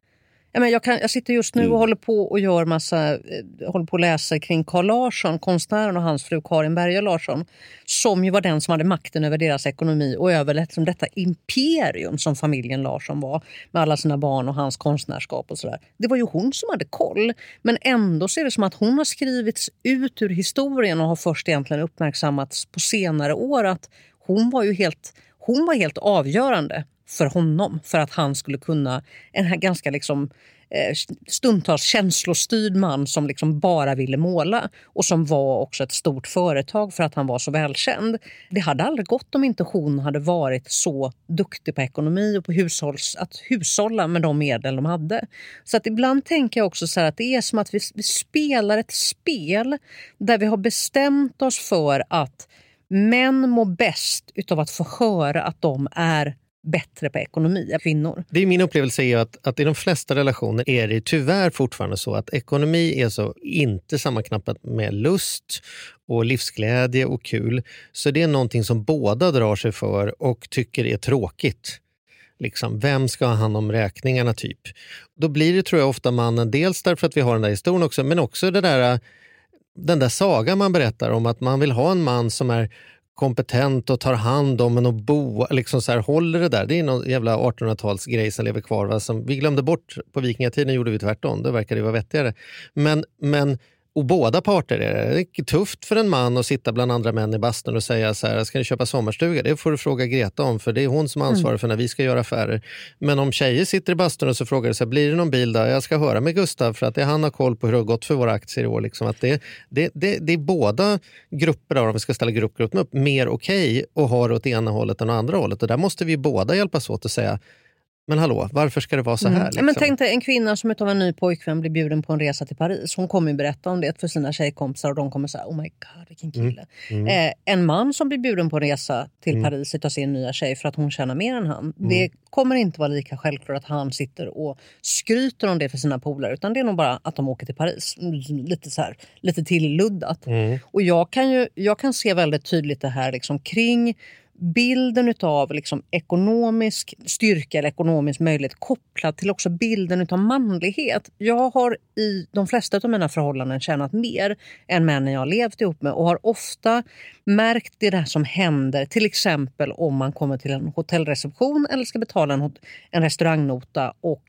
Ja, men jag, kan, jag sitter just nu och håller på och gör massa, eh, håller på och läser kring Carl Larsson, konstnären, och hans fru Karin Berger Larsson, som ju var den som hade makten över deras ekonomi och över liksom detta imperium som familjen Larsson var, med alla sina barn och hans konstnärskap och sådär. Det var ju hon som hade koll, men ändå ser det som att hon har skrivits ut ur historien och har först egentligen uppmärksammats på senare år, att hon var ju helt, hon var helt avgörande för honom, för att han skulle kunna, en här ganska liksom eh, stundtals känslostyrd man som liksom bara ville måla och som var också ett stort företag för att han var så välkänd. Det hade aldrig gått om inte hon hade varit så duktig på ekonomi och på hushålls, att hushålla med de medel de hade. Så att ibland tänker jag också så här att det är som att vi, vi spelar ett spel där vi har bestämt oss för att män mår bäst utav att få höra att de är bättre på ekonomi än kvinnor. Det är min upplevelse är att, att i de flesta relationer är det tyvärr fortfarande så att ekonomi är så inte sammanknappat med lust och livsglädje och kul. Så det är någonting som båda drar sig för och tycker är tråkigt. Liksom, vem ska ha hand om räkningarna typ? Då blir det, tror jag, ofta mannen, dels därför att vi har den där historien också, men också det där, den där sagan man berättar om att man vill ha en man som är kompetent och tar hand om en och bo, liksom så här, håller det där. Det är någon jävla artonhundratalsgrej som lever kvar. Va? Som vi glömde bort på vikingatiden, gjorde vi tvärtom. Det verkar det vara vettigare. Men, men och båda parter är det. Det är tufft för en man att sitta bland andra män i bastun och säga så här: ska ni köpa sommarstuga? Det får du fråga Greta om, för det är hon som ansvarar för när vi ska göra affärer. Men om tjejer sitter i bastun och så frågar det så här: blir det någon bil där? Jag ska höra med Gustav för att det, han har koll på hur det har gått för våra aktier i år. Liksom. Att det, det, det, det är båda grupper, där, om vi ska ställa gruppgruppen upp, mer okej okay och ha det åt ena hållet än andra hållet. Och där måste vi båda hjälpas åt att säga: men hallå, varför ska det vara så här? Mm. Liksom? Men tänk dig en kvinna som utav en ny pojkvän blir bjuden på en resa till Paris. Hon kommer ju berätta om det för sina tjejkompisar och de kommer säga: oh my god, vilken kille. Mm. Mm. Eh, en man som blir bjuden på en resa till mm. Paris utav sin nya tjej för att hon tjänar mer än han. Mm. Det kommer inte vara lika självklart att han sitter och skryter om det för sina polare, utan det är nog bara att de åker till Paris. Lite så här, lite tilluddat. Mm. Och jag kan ju, jag kan se väldigt tydligt det här liksom kring bilden utav liksom ekonomisk styrka eller ekonomisk möjlighet kopplad till också bilden utav manlighet. Jag har i de flesta av mina förhållanden tjänat mer än männen jag har levt ihop med och har ofta märkt det där som händer, till exempel om man kommer till en hotellreception eller ska betala en, en restaurangnota och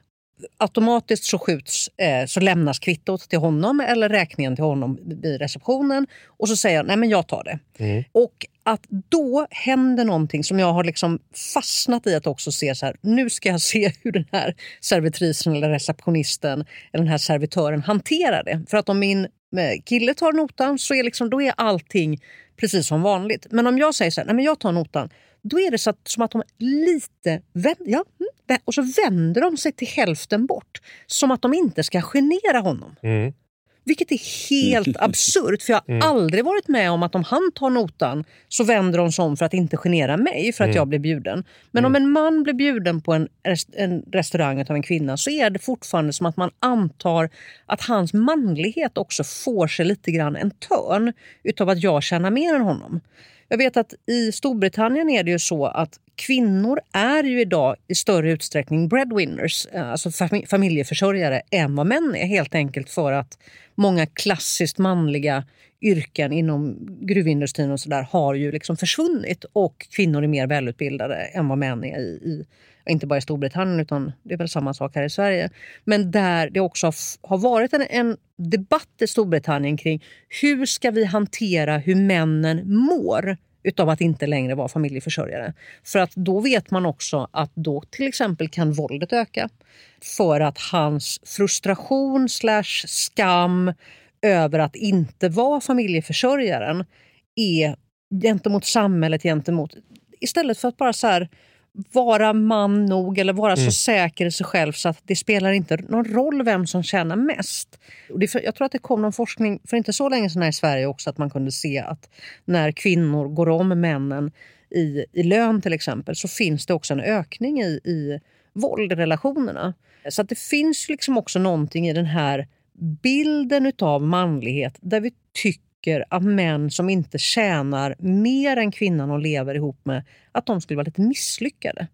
automatiskt så skjuts, eh, så lämnas kvittot till honom eller räkningen till honom vid receptionen och så säger jag: nej men jag tar det. Mm. Och att då händer någonting som jag har liksom fastnat i att också se så här: nu ska jag se hur den här servitrisen eller receptionisten eller den här servitören hanterar det. För att om min kille tar notan så är liksom, då är allting precis som vanligt. Men om jag säger så här: nej men jag tar notan, då är det så att, som att de lite vänder, ja, och så vänder de sig till hälften bort. Som att de inte ska genera honom. Mm. Vilket är helt absurt. För jag har mm. aldrig varit med om att om han tar notan så vänder de sig om för att inte genera mig för att mm. jag blir bjuden. Men mm. om en man blir bjuden på en, rest- en restaurang av en kvinna så är det fortfarande som att man antar att hans manlighet också får sig lite grann en törn utav att jag tjänar mer än honom. Jag vet att i Storbritannien är det ju så att kvinnor är ju idag i större utsträckning breadwinners, alltså familjeförsörjare, än vad män är. Helt enkelt för att många klassiskt manliga yrken inom gruvindustrin och sådär har ju liksom försvunnit och kvinnor är mer välutbildade än vad män är i, i inte bara i Storbritannien utan det är väl samma sak här i Sverige. Men där det också har varit en, en debatt i Storbritannien kring hur ska vi hantera hur männen mår utav att inte längre vara familjeförsörjare. För att då vet man också att då till exempel kan våldet öka. För att hans frustration slash skam över att inte vara familjeförsörjaren är gentemot samhället, gentemot, istället för att bara så här vara man nog eller vara mm. så säker i sig själv så att det spelar inte någon roll vem som tjänar mest. Och det, jag tror att det kom någon forskning för inte så länge sedan här i Sverige också att man kunde se att när kvinnor går om männen i, i lön till exempel så finns det också en ökning i, i våld i relationerna. Så att det finns liksom också någonting i den här bilden utav manlighet där vi tycker att män som inte tjänar mer än kvinnan och lever ihop med, att de skulle vara lite misslyckade.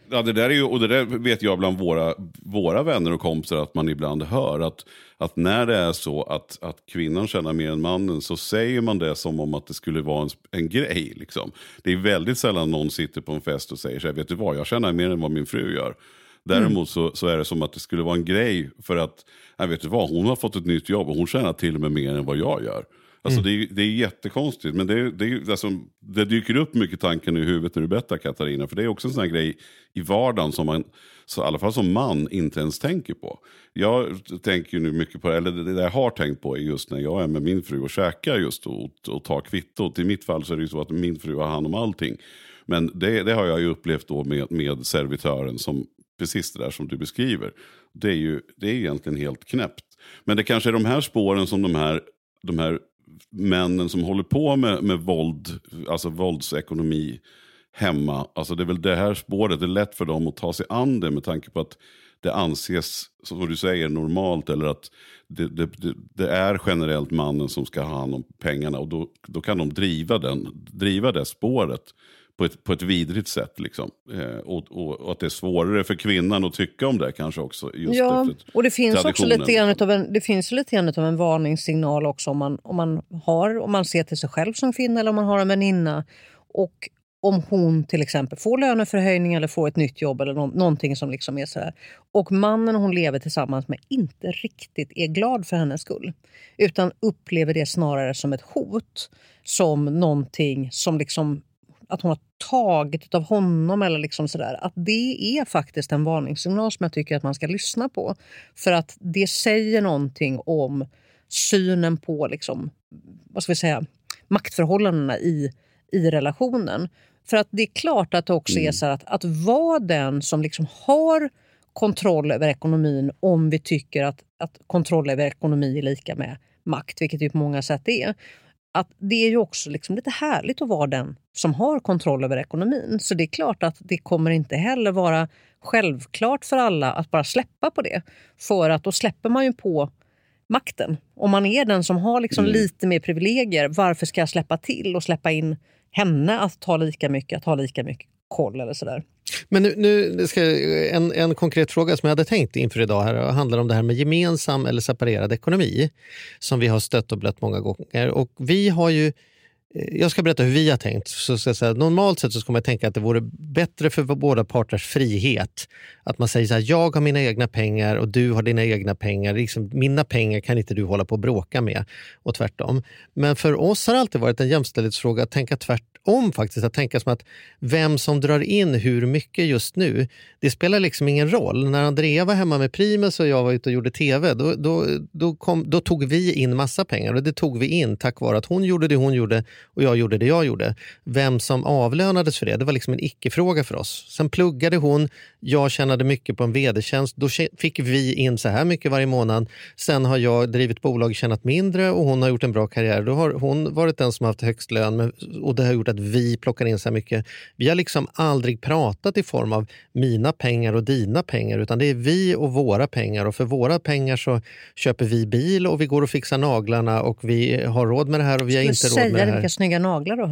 Ja, det där är ju, och det där vet jag bland våra, våra vänner och kompisar att man ibland hör att, att när det är så att, att kvinnan tjänar mer än mannen så säger man det som om att det skulle vara en, en grej. Liksom. Det är väldigt sällan någon sitter på en fest och säger så här, vet du vad, jag tjänar mer än vad min fru gör. Däremot mm. så, så är det som att det skulle vara en grej för att, jag vet du vad, hon har fått ett nytt jobb och hon tjänar till och med mer än vad jag gör. Alltså mm. det, är, det är jättekonstigt, men det, det, alltså, det dyker upp mycket tankar i huvudet när du berättar, Katarina. För det är också en sån här grej i vardagen som man, så i alla fall som man, inte ens tänker på. Jag tänker ju nu mycket på, eller det jag har tänkt på är just när jag är med min fru och käkar just och, och tar kvittot. I mitt fall så är det ju så att min fru har hand om allting. Men det, det har jag ju upplevt då med, med servitören som precis det där som du beskriver. Det är ju det är egentligen helt knäppt. Men det kanske är de här spåren som de här, de här männen som håller på med, med våld, alltså våldsekonomi hemma. Alltså det är väl det här spåret, det är lätt för dem att ta sig an det med tanke på att det anses, som du säger, normalt eller att det, det, det, det är generellt mannen som ska ha hand om pengarna och då, då kan de driva, den, driva det spåret på ett, på ett vidrigt sätt liksom. Eh, och, och, och att det är svårare för kvinnan att tycka om det kanske också. Just ja, och det finns också lite grann av en, det finns lite grann av en varningssignal också om man, om man har, om man ser till sig själv som kvinna eller om man har en väninna och om hon till exempel får löneförhöjning eller får ett nytt jobb eller no- någonting som liksom är sådär. Och mannen hon lever tillsammans med inte riktigt är glad för hennes skull. Utan upplever det snarare som ett hot. Som någonting som liksom, att hon har tagit av honom eller liksom sådär. Att det är faktiskt en varningssignal som jag tycker att man ska lyssna på. För att det säger någonting om synen på liksom, vad ska vi säga, maktförhållandena i, i relationen. För att det är klart att det också mm. är så att, att vara den som liksom har kontroll över ekonomin, om vi tycker att, att kontroll över ekonomi är lika med makt, vilket ju på många sätt är. Att det är ju också liksom lite härligt att vara den som har kontroll över ekonomin. Så det är klart att det kommer inte heller vara självklart för alla att bara släppa på det. För att då släpper man ju på makten. Om man är den som har liksom mm. lite mer privilegier, varför ska jag släppa till och släppa in henne att ta lika mycket, att ha lika mycket koll eller sådär. Men nu, nu ska en, en konkret fråga som jag hade tänkt inför idag här handlar om det här med gemensam eller separerad ekonomi som vi har stött och blött många gånger. Och vi har ju, jag ska berätta hur vi har tänkt. Så ska jag säga, normalt sett så ska man tänka att det vore bättre för båda parters frihet. Att man säger så här, jag har mina egna pengar och du har dina egna pengar. Liksom, mina pengar kan inte du hålla på och bråka med och tvärtom. Men för oss har det alltid varit en jämställdhetsfråga att tänka tvärtom. Om faktiskt att tänka som att vem som drar in hur mycket just nu, det spelar liksom ingen roll. När Andrea var hemma med Primus och jag var ute och gjorde tv, då, då, då, kom, då tog vi in massa pengar och det tog vi in tack vare att hon gjorde det hon gjorde och jag gjorde det jag gjorde. Vem som avlönades för det, det var liksom en icke-fråga för oss. Sen pluggade hon, jag tjänade mycket på en vd-tjänst, då fick vi in så här mycket varje månad. Sen har jag drivit bolag, tjänat mindre och hon har gjort en bra karriär. Då har hon varit den som har haft högst lön och det har gjort att vi plockar in så här mycket. Vi har liksom aldrig pratat i form av mina pengar och dina pengar, utan det är vi och våra pengar, och för våra pengar så köper vi bil och vi går och fixar naglarna och vi har råd med det här och vi har inte råd med det här. Vilka snygga naglar då?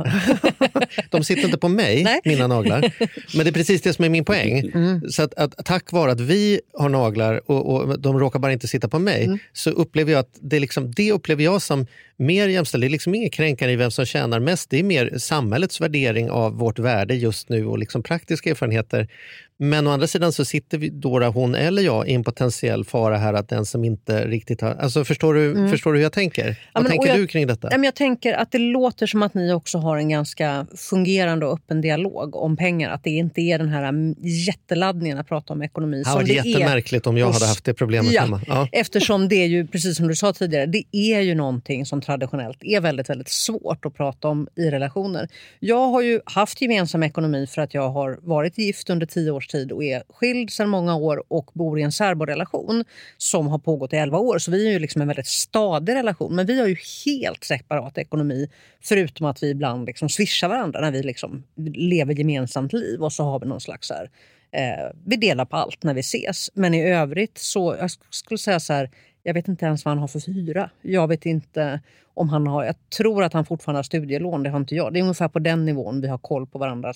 De sitter inte på mig, Nej. mina naglar. Men det är precis det som är min poäng. Mm. Så att, att tack vare att vi har naglar och, och de råkar bara inte sitta på mig, mm. så upplever jag att det, liksom, det upplever jag som mer jämställd. Det är liksom ingen kränkande i vem som tjänar mest. Det är mer samhällets värdering av vårt värde just nu och liksom praktiska erfarenheter. Men å andra sidan så sitter vi då, hon eller jag, i en potentiell fara här att den som inte riktigt har... Alltså förstår du, mm. förstår du hur jag tänker? Ja, Vad men, tänker jag, du kring detta? Ja, men jag tänker att det låter som att ni också har en ganska fungerande och öppen dialog om pengar. Att det inte är den här jätteladdningen att prata om ekonomi. Ja, som det är jättemärkligt om jag hade haft det problemet ja, hemma. Ja. Eftersom det är ju, precis som du sa tidigare, det är ju någonting som traditionellt är väldigt, väldigt svårt att prata om i relationer. Jag har ju haft gemensam ekonomi för att jag har varit gift under tio års tid och är skild sedan många år och bor i en särborelation som har pågått i elva år. Så vi är ju liksom en väldigt stadig relation. Men vi har ju helt separat ekonomi, förutom att vi ibland liksom swishar varandra när vi liksom lever gemensamt liv. Och så har vi någon slags så här, eh, vi delar på allt när vi ses. Men i övrigt så, jag skulle säga så här, jag vet inte ens vad han har för hyra. Jag vet inte om han har, jag tror att han fortfarande har studielån, det har inte jag. Det är ungefär på den nivån vi har koll på varandras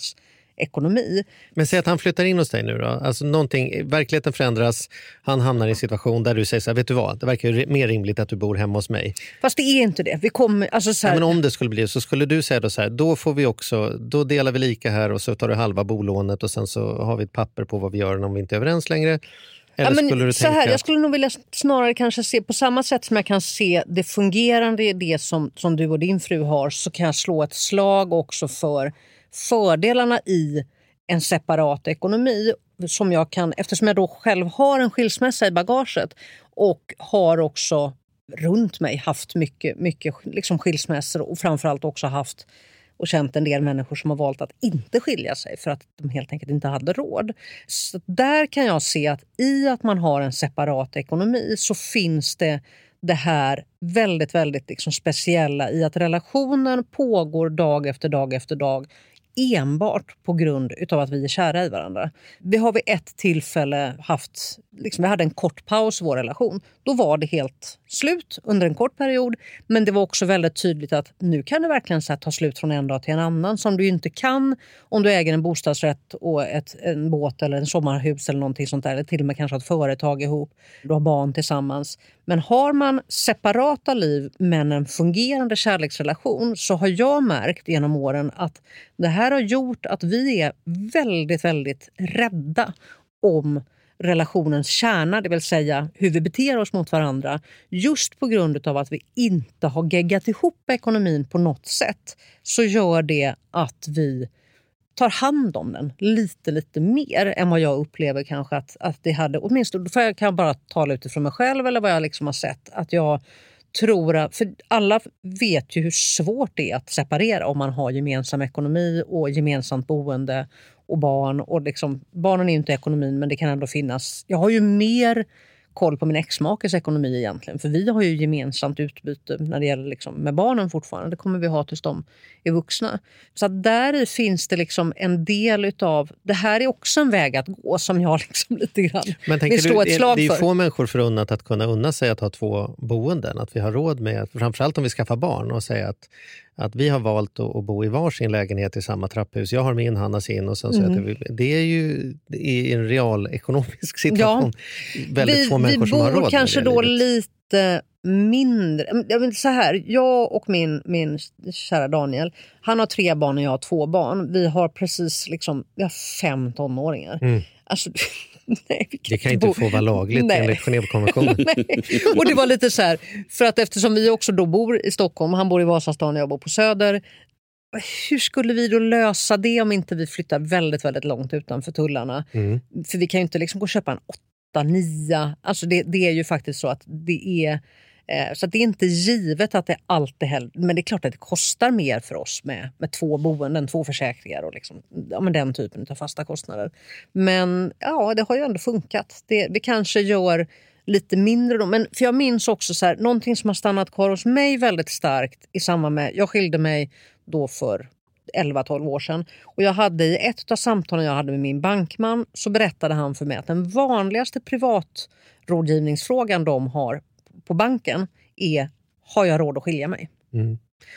ekonomi. Men säg att han flyttar in hos dig nu då. Alltså någonting, verkligheten förändras. Han hamnar i en situation där du säger så här, vet du vad? Det verkar ju mer rimligt att du bor hemma hos mig. Fast det är inte det. Vi kommer, alltså så här... ja, men om det skulle bli så skulle du säga då så här, då får vi också, då delar vi lika här och så tar du halva bolånet och sen så har vi ett papper på vad vi gör om vi inte är överens längre. Eller ja, men skulle du så tänka... här, jag skulle nog vilja snarare kanske se på samma sätt som jag kan se det fungerande i det som, som du och din fru har, så kan jag slå ett slag också för fördelarna i en separat ekonomi som jag kan, eftersom jag då själv har en skilsmässa i bagaget och har också runt mig haft mycket, mycket liksom skilsmässor och framförallt också haft och känt en del människor som har valt att inte skilja sig för att de helt enkelt inte hade råd. Så där kan jag se att i att man har en separat ekonomi så finns det det här väldigt, väldigt liksom speciella i att relationen pågår dag efter dag efter dag enbart på grund utav att vi är kära i varandra. Vi har vid ett tillfälle haft, liksom, vi hade en kort paus i vår relation. Då var det helt slut under en kort period. Men det var också väldigt tydligt att nu kan det verkligen så här, ta slut från en dag till en annan. Som du inte kan om du äger en bostadsrätt och ett, en båt eller en sommarhus eller någonting sånt där. Eller till och med kanske ett företag ihop. Du har barn tillsammans. Men har man separata liv men en fungerande kärleksrelation så har jag märkt genom åren att det här har gjort att vi är väldigt, väldigt rädda om relationens kärna, det vill säga hur vi beter oss mot varandra. Just på grund av att vi inte har geggat ihop ekonomin på något sätt så gör det att vi tar hand om den lite, lite mer än vad jag upplever kanske att, att det hade, åtminstone för jag kan bara tala utifrån mig själv eller vad jag liksom har sett, att jag tror att, för alla vet ju hur svårt det är att separera om man har gemensam ekonomi och gemensamt boende och barn och liksom, barnen är ju inte ekonomin men det kan ändå finnas, jag har ju mer koll på min exmakes ekonomi egentligen. För vi har ju gemensamt utbyte när det gäller liksom med barnen fortfarande. Det kommer vi ha tills de är vuxna. Så att där finns det liksom en del utav, det här är också en väg att gå som jag liksom lite grann Men tänker vill slå du, ett slag det är för. ju få människor förunnat att kunna unna sig att ha två boenden. Att vi har råd med, framförallt om vi skaffar barn och säga att att vi har valt att bo i varsin lägenhet i samma trapphus. Jag har min, Hanna sin och sen så mm. att det, det är ju i en real ekonomisk situation ja. väldigt vi, få människor som har råd med det. Vi bor kanske då livet. lite mindre. Jag vill så här, jag och min, min kära Daniel, han har tre barn och jag har två barn. Vi har precis liksom, vi har fem tonåringar. Mm. Alltså... Nej, vi kan det kan inte bo. få vara lagligt Nej. enligt Genèvekonventionen. Och det var lite så här, för att eftersom vi också då bor i Stockholm, han bor i Vasastan och jag bor på Söder. Hur skulle vi då lösa det om inte vi flyttar väldigt, väldigt långt utanför tullarna? Mm. För vi kan ju inte liksom gå och köpa en åtta, nio. Alltså det, det är ju faktiskt så att det är... Så det är inte givet att det alltid heller, men det är klart att det kostar mer för oss med, med två boenden, två försäkringar och liksom, ja, men den typen av fasta kostnader. Men ja, det har ju ändå funkat. Det, det kanske gör lite mindre då. Men för jag minns också så här, någonting som har stannat kvar hos mig väldigt starkt i samband med, jag skilde mig då för elva tolv år sedan. Och jag hade i ett av samtalen jag hade med min bankman så berättade han för mig att den vanligaste privatrådgivningsfrågan de har på banken är, har jag råd att skilja mig? Mm.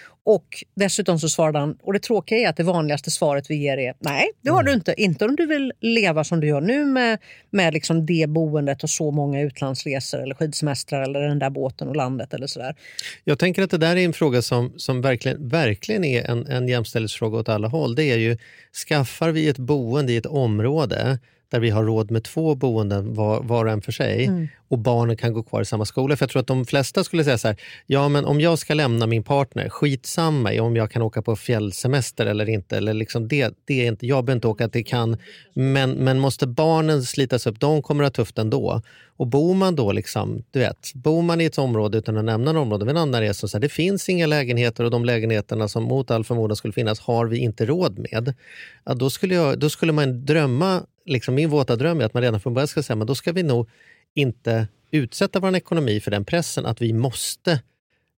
Och dessutom så svarade han, och det tråkiga är att det vanligaste svaret vi ger är nej, det har mm. du inte. Inte om du vill leva som du gör nu med, med liksom det boendet och så många utlandsresor eller skidsemestrar eller den där båten och landet eller sådär. Jag tänker att det där är en fråga som, som verkligen, verkligen är en, en jämställdhetsfråga åt alla håll. Det är ju, skaffar vi ett boende i ett område där vi har råd med två boenden var, var och en för sig mm. och barnen kan gå kvar i samma skola. För jag tror att de flesta skulle säga så här, ja men om jag ska lämna min partner, skitsamma i om jag kan åka på fjällsemester eller inte. Eller liksom det, det är inte, jag behöver inte åka, att det kan. Men, men måste barnen slitas upp, de kommer att ha tufft ändå. Och bor man då liksom, du vet, bor man i ett område utan att nämna en område, vid en annan resa så här, det finns inga lägenheter och de lägenheterna som mot all förmodan skulle finnas har vi inte råd med. Ja, då, skulle jag, då skulle man drömma, liksom min våta dröm är att man redan från början ska säga, men då ska vi nog inte utsätta vår ekonomi för den pressen att vi måste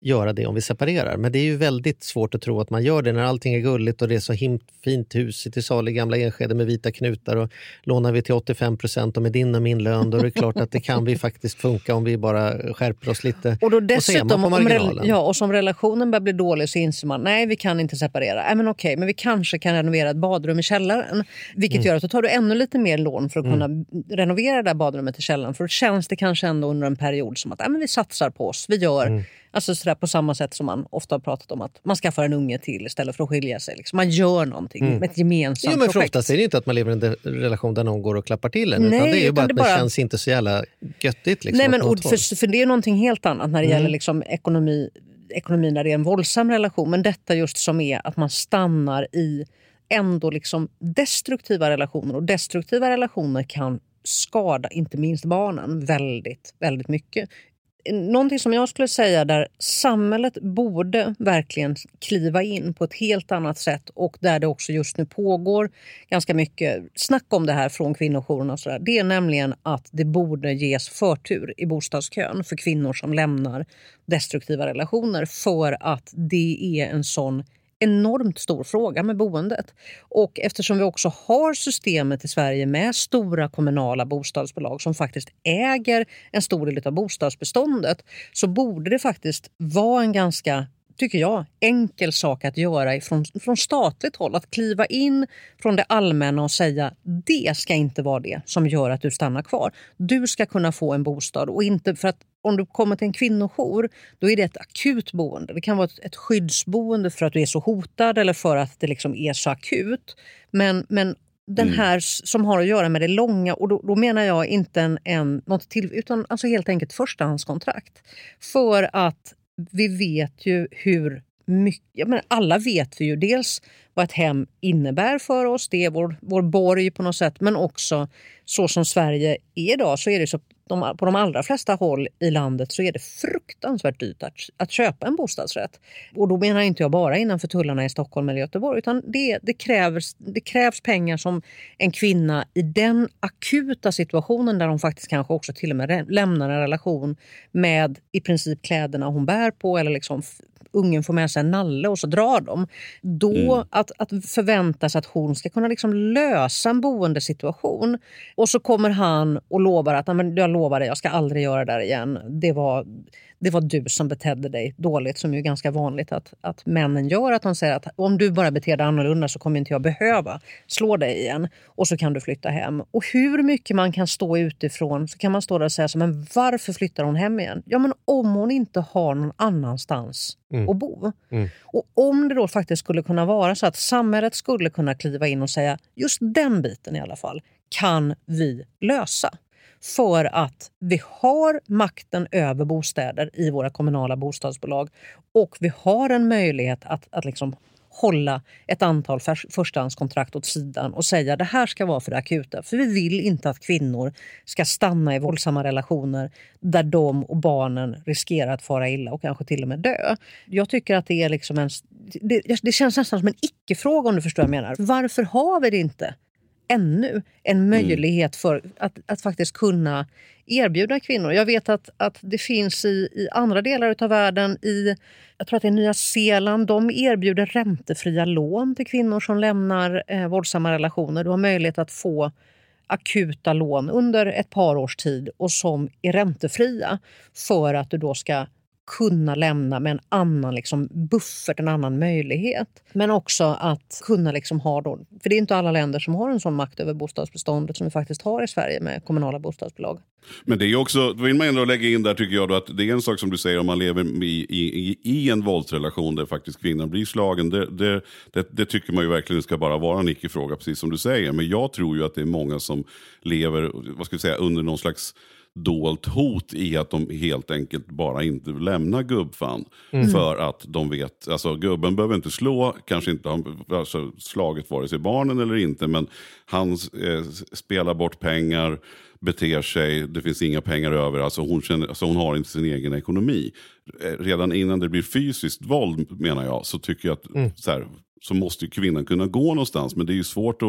göra det om vi separerar. Men det är ju väldigt svårt att tro att man gör det när allting är gulligt och det är så him- fint hus till sal i gamla Enskede med vita knutar och lånar vi till åttiofem procent och med din och min lön, då är det klart att det kan vi faktiskt funka om vi bara skärper oss lite. Och då dessutom, och om re- ja, och som relationen börjar bli dålig så inser man, nej vi kan inte separera. Nej men okej, men vi kanske kan renovera ett badrum i källaren. Vilket mm. gör att då tar du ännu lite mer lån för att kunna mm. renovera det där badrummet i källaren. För då känns det kanske ändå under en period som att nej, men vi satsar på oss, vi gör... Mm. Alltså sådär på samma sätt som man ofta har pratat om att man skaffar en unge till istället för att skilja sig. Liksom. Man gör någonting mm. med ett gemensamt jo, men för projekt. Oftast är det inte att man lever i en de- relation där någon går och klappar till en. Nej, utan det är ju bara det att bara... det känns inte så jävla göttigt. Liksom, Nej, men och för, för det är någonting helt annat när det mm. gäller liksom ekonomi, ekonomi när det är en våldsam relation. Men detta just som är att man stannar i ändå liksom destruktiva relationer. Och destruktiva relationer kan skada inte minst barnen väldigt, väldigt mycket. Någonting som jag skulle säga där samhället borde verkligen kliva in på ett helt annat sätt och där det också just nu pågår ganska mycket snack om det här från kvinnojourerna och sådär. Det är nämligen att det borde ges förtur i bostadskön för kvinnor som lämnar destruktiva relationer för att det är en sån enormt stor fråga med boendet. Och eftersom vi också har systemet i Sverige med stora kommunala bostadsbolag som faktiskt äger en stor del av bostadsbeståndet så borde det faktiskt vara en ganska, tycker jag, enkel sak att göra från, från statligt håll. Att kliva in från det allmänna och säga det ska inte vara det som gör att du stannar kvar. Du ska kunna få en bostad och inte för att om du kommer till en kvinnojour, då är det ett akut boende. Det kan vara ett, ett skyddsboende för att du är så hotad eller för att det liksom är så akut. Men, men den här mm. som har att göra med det långa, och då, då menar jag inte en, en, något till, utan alltså helt enkelt förstahandskontrakt. För att vi vet ju hur mycket, jag menar, alla vet vi ju dels vad ett hem innebär för oss, det är vår, vår borg på något sätt, men också så som Sverige är idag så är det så de, på de allra flesta håll i landet så är det fruktansvärt dyrt att, att köpa en bostadsrätt. Och då menar inte jag bara innanför tullarna i Stockholm eller Göteborg, utan det, det, krävs, det krävs pengar som en kvinna i den akuta situationen där hon faktiskt kanske också till och med lämnar en relation med i princip kläderna hon bär på eller liksom ungen får med sig en nalle och så drar de. Då mm. att, att förväntas att hon ska kunna liksom lösa en boendesituation. Och så kommer han och lovar att jag lovar dig, jag ska aldrig göra det där igen. Det var, det var du som betedde dig dåligt, som är ju ganska vanligt att, att männen gör. Att de säger att om du bara beter dig annorlunda så kommer inte jag behöva slå dig igen. Och så kan du flytta hem. Och hur mycket man kan stå utifrån så kan man stå där och säga så, men varför flyttar hon hem igen? Ja, men om hon inte har någon annanstans Mm. och bo. Mm. Och om det då faktiskt skulle kunna vara så att samhället skulle kunna kliva in och säga just den biten i alla fall kan vi lösa. För att vi har makten över bostäder i våra kommunala bostadsbolag och vi har en möjlighet att, att liksom hålla ett antal för, förstahandskontrakt åt sidan och säga det här ska vara för det akuta. För vi vill inte att kvinnor ska stanna i våldsamma relationer där de och barnen riskerar att fara illa och kanske till och med dö. Jag tycker att det är liksom en... Det, det känns nästan som en icke-fråga om du förstår vad jag menar. Varför har vi det inte ännu en möjlighet för att, att faktiskt kunna erbjuda kvinnor? Jag vet att, att det finns i, i andra delar av världen, i, jag tror att det är Nya Zeeland, de erbjuder räntefria lån till kvinnor som lämnar eh, våldsamma relationer. Du har möjlighet att få akuta lån under ett par års tid och som är räntefria för att du då ska kunna lämna med en annan liksom buffert, en annan möjlighet. Men också att kunna liksom ha då, för det är inte alla länder som har en sån makt över bostadsbeståndet som vi faktiskt har i Sverige med kommunala bostadsbolag. Men det är också, då vill man ändå lägga in där tycker jag då att det är en sak som du säger om man lever i, i, i en våldsrelation där faktiskt kvinnan blir slagen. Det, det, det, det tycker man ju verkligen ska bara vara en icke-fråga, precis som du säger. Men jag tror ju att det är många som lever, vad ska jag säga, under någon slags dolt hot i att de helt enkelt bara inte lämnar gubbfan mm. för att de vet, alltså gubben behöver inte slå, kanske inte har alltså, slagit vare sig barnen eller inte, men han eh, spelar bort pengar, beter sig, det finns inga pengar över, alltså hon, känner, alltså hon har inte sin egen ekonomi. Redan innan det blir fysiskt våld menar jag, så tycker jag att mm. så här, så måste ju kvinnan kunna gå någonstans. Men det är ju svårt att,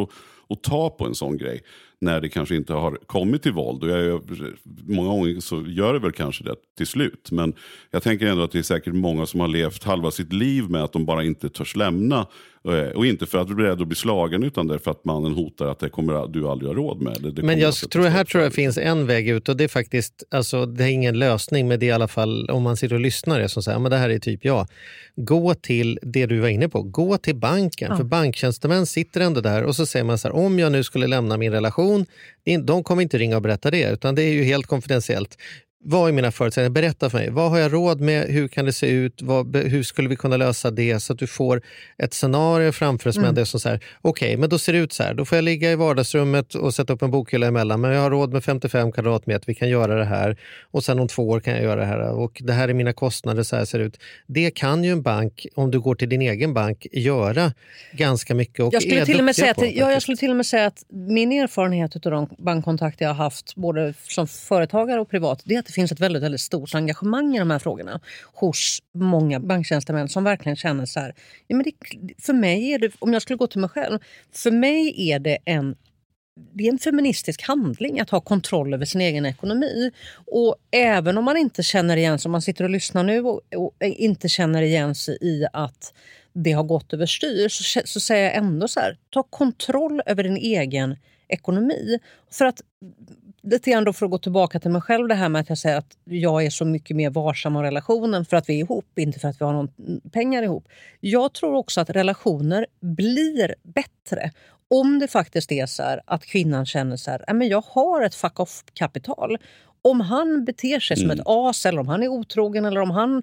att ta på en sån grej när det kanske inte har kommit till våld. Och jag, många gånger så gör det väl kanske det till slut. Men jag tänker ändå att det är säkert många som har levt halva sitt liv med att de bara inte törs lämna. Och inte för att du är rädd att bli slagen, utan därför att mannen hotar att det kommer du aldrig ha råd med. Det, det men jag tror här tror jag finns en väg ut, och det är faktiskt, alltså det är ingen lösning, men det är i alla fall, om man sitter och lyssnar är som säger, men det här är typ jag. Gå till det du var inne på, gå till banken, ja. För banktjänstemän sitter ändå där och så säger man så här, om jag nu skulle lämna min relation, de kommer inte ringa och berätta det, utan det är ju helt konfidentiellt. Vad är mina förutsättningar? Berätta för mig. Vad har jag råd med? Hur kan det se ut? Vad, hur skulle vi kunna lösa det? Så att du får ett scenario framför oss med mm. det som så här, okej, okay, men då ser det ut så här. Då får jag ligga i vardagsrummet och sätta upp en bokhylla emellan. Men jag har råd med femtiofem kvadratmeter. Vi kan göra det här. Och sen om två år kan jag göra det här. Och det här är mina kostnader, så här ser det ut. Det kan ju en bank, om du går till din egen bank, göra ganska mycket. Och jag, skulle till och med säga att, på, ja, jag skulle till och med säga att min erfarenhet av de bankkontakter jag har haft, både som företagare och privat, det är att det finns ett väldigt, väldigt stort engagemang i de här frågorna hos många banktjänstemän som verkligen känner så här, ja, men det, för mig är det, om jag skulle gå till mig själv, för mig är det en det är en feministisk handling att ha kontroll över sin egen ekonomi. Och även om man inte känner igen sig, om man sitter och lyssnar nu och, och inte känner igen sig i att det har gått överstyr, så, så säger jag ändå så här, ta kontroll över din egen ekonomi. För att lite grann då, för att gå tillbaka till mig själv, det här med att jag säger att jag är så mycket mer varsam om relationen för att vi är ihop, inte för att vi har någon pengar ihop. Jag tror också att relationer blir bättre om det faktiskt är så här att kvinnan känner så här, men jag har ett fuck off-kapital. Om han beter sig mm. som ett as, eller om han är otrogen, eller om han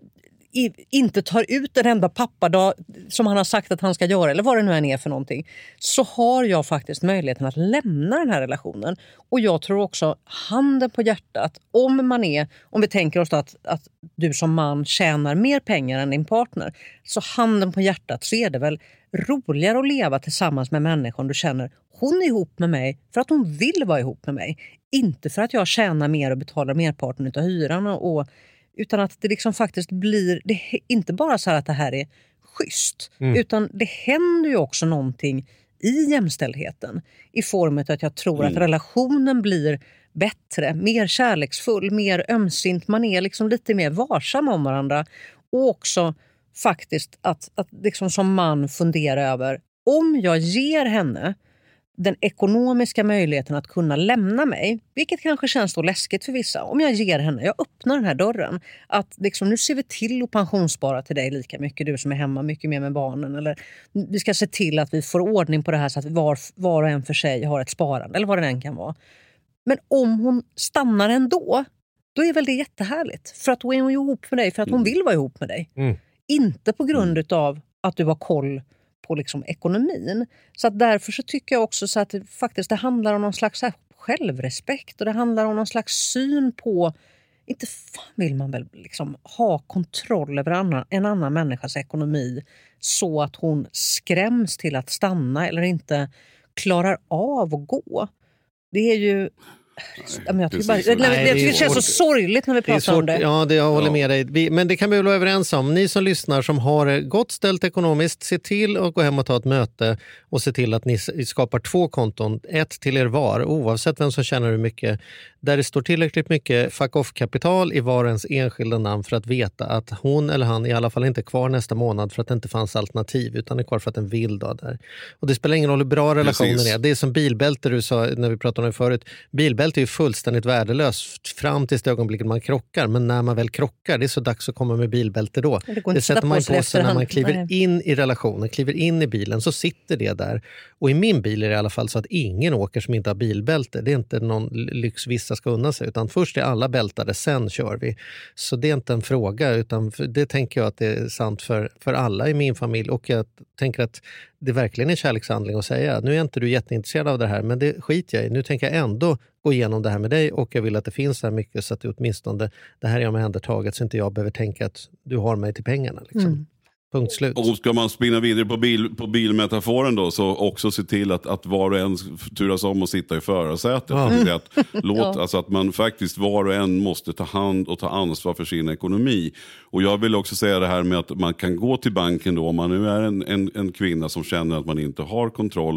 i, inte tar ut den enda pappadag som han har sagt att han ska göra, eller vad det nu än är för någonting, så har jag faktiskt möjligheten att lämna den här relationen. Och jag tror också, handen på hjärtat, om man är, om vi tänker oss att, att du som man tjänar mer pengar än din partner, så handen på hjärtat så är det väl roligare att leva tillsammans med människor du känner, hon är ihop med mig för att hon vill vara ihop med mig, inte för att jag tjänar mer och betalar merparten av hyran, och, och utan att det liksom faktiskt blir, det är inte bara så här att det här är schysst, mm. utan det händer ju också någonting i jämställdheten i form av att jag tror mm. att relationen blir bättre, mer kärleksfull, mer ömsint, man är liksom lite mer varsam om varandra, och också faktiskt att, att liksom som man fundera över, om jag ger henne den ekonomiska möjligheten att kunna lämna mig, vilket kanske känns då läskigt för vissa, om jag ger henne, jag öppnar den här dörren, att liksom, nu ser vi till att pensionsspara till dig lika mycket, du som är hemma mycket mer med barnen, eller vi ska se till att vi får ordning på det här så att var, var och en för sig har ett sparande, eller vad det än kan vara. Men om hon stannar ändå, då är väl det jättehärligt, för att då är hon ihop med dig, för att hon vill vara ihop med dig. Mm. Inte på grund av att du har koll på liksom ekonomin. Så att därför så tycker jag också så att det faktiskt det handlar om någon slags självrespekt, och det handlar om någon slags syn på, inte fan vill man väl liksom ha kontroll över annan, en annan människas ekonomi så att hon skräms till att stanna eller inte klarar av att gå. Det är ju Nej, jag tycker, bara, nej, nej, jag tycker det känns så sorgligt när vi pratar svårt, om det. Ja, det, jag håller ja. med dig. Vi, men det kan vi väl vara överens om. Ni som lyssnar som har gott ställt ekonomiskt, se till att gå hem och ta ett möte och se till att ni skapar två konton. Ett till er var, oavsett vem som tjänar hur mycket. Där det står tillräckligt mycket fuck off-kapital i var ens enskilda namn för att veta att hon eller han i alla fall inte är kvar nästa månad för att det inte fanns alternativ, utan är kvar för att den vill då där. Och det spelar ingen roll hur bra relationen Precis. är. Det är som bilbälte du sa när vi pratade om det förut. Bilbälte är ju fullständigt värdelöst fram tills det ögonblicket man krockar, men när man väl krockar, det är så dags att komma med bilbälte då. Det, det sätter man på sig när man kliver in i relationen, kliver in i bilen, så sitter det där. Och i min bil är det i alla fall så att ingen åker som inte har bilbälte. Det är inte någon lyx vissa ska unna sig, utan först är alla bältade, sen kör vi. Så det är inte en fråga, utan det tänker jag att det är sant för, för alla i min familj, och jag tänker att det verkligen är kärlekshandling att säga, nu är inte du jätteintresserad av det här, men det skiter jag i. Nu tänker jag ändå gå igenom det här med dig, och jag vill att det finns så här mycket så att det åtminstone det här är omhändertaget, så inte jag behöver tänka att du har mig till pengarna liksom. Mm. Punkt slut. Och ska man spinna vidare på, bil, på bilmetaforen då, så också se till att, att var och en turas om och sitta i förarsätet. Ja. Mm. Att, låt, ja. alltså att man faktiskt var och en måste ta hand och ta ansvar för sin ekonomi. Och jag vill också säga det här med att man kan gå till banken då, om man nu är en, en, en kvinna som känner att man inte har kontroll,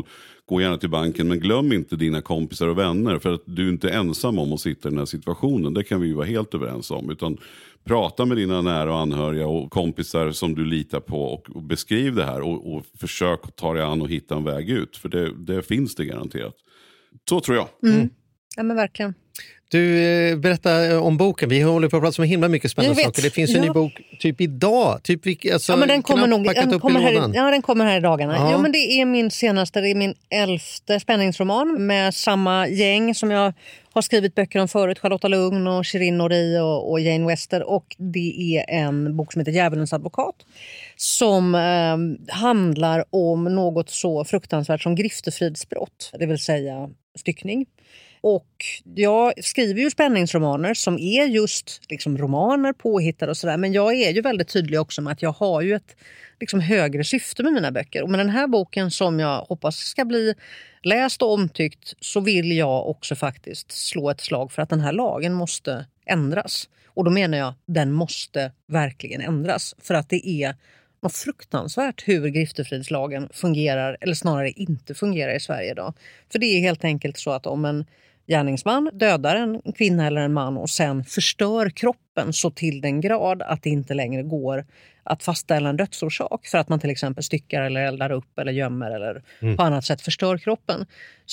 gå gärna till banken, men glöm inte dina kompisar och vänner, för att du är inte ensam om att sitta i den här situationen. Det kan vi ju vara helt överens om. Utan prata med dina nära och anhöriga och kompisar som du litar på och, och beskriv det här och, och försök ta dig an och hitta en väg ut. För det, det finns det garanterat. Så tror jag. Mm. Mm. Ja, men verkligen. Du, berätta om boken. Vi håller på att prata så himla mycket spännande saker. Det finns ju ja. en ny bok typ idag. Typ, alltså, ja, men den kommer nog den kommer här, ja, den kommer här i dagarna. Ja. Ja, men det är min senaste, det är min elfte spänningsroman med samma gäng som jag har skrivit böcker om förut. Charlotta Lugn och Shirin Nori och, och Jane Wester. Och det är en bok som heter Djävulens advokat. Som eh, handlar om något så fruktansvärt som griftefridsbrott. Det vill säga styckning. Och jag skriver ju spänningsromaner som är just liksom romaner, påhittade och sådär. Men jag är ju väldigt tydlig också med att jag har ju ett liksom högre syfte med mina böcker. Och med den här boken som jag hoppas ska bli läst och omtyckt, så vill jag också faktiskt slå ett slag för att den här lagen måste ändras. Och då menar jag, den måste verkligen ändras. För att det är något fruktansvärt hur griftefridslagen fungerar, eller snarare inte fungerar i Sverige idag. För det är helt enkelt så att om en gärningsman dödar en kvinna eller en man och sen förstör kroppen så till den grad att det inte längre går att fastställa en dödsorsak för att man till exempel styckar eller eldar upp eller gömmer eller mm. på annat sätt förstör kroppen,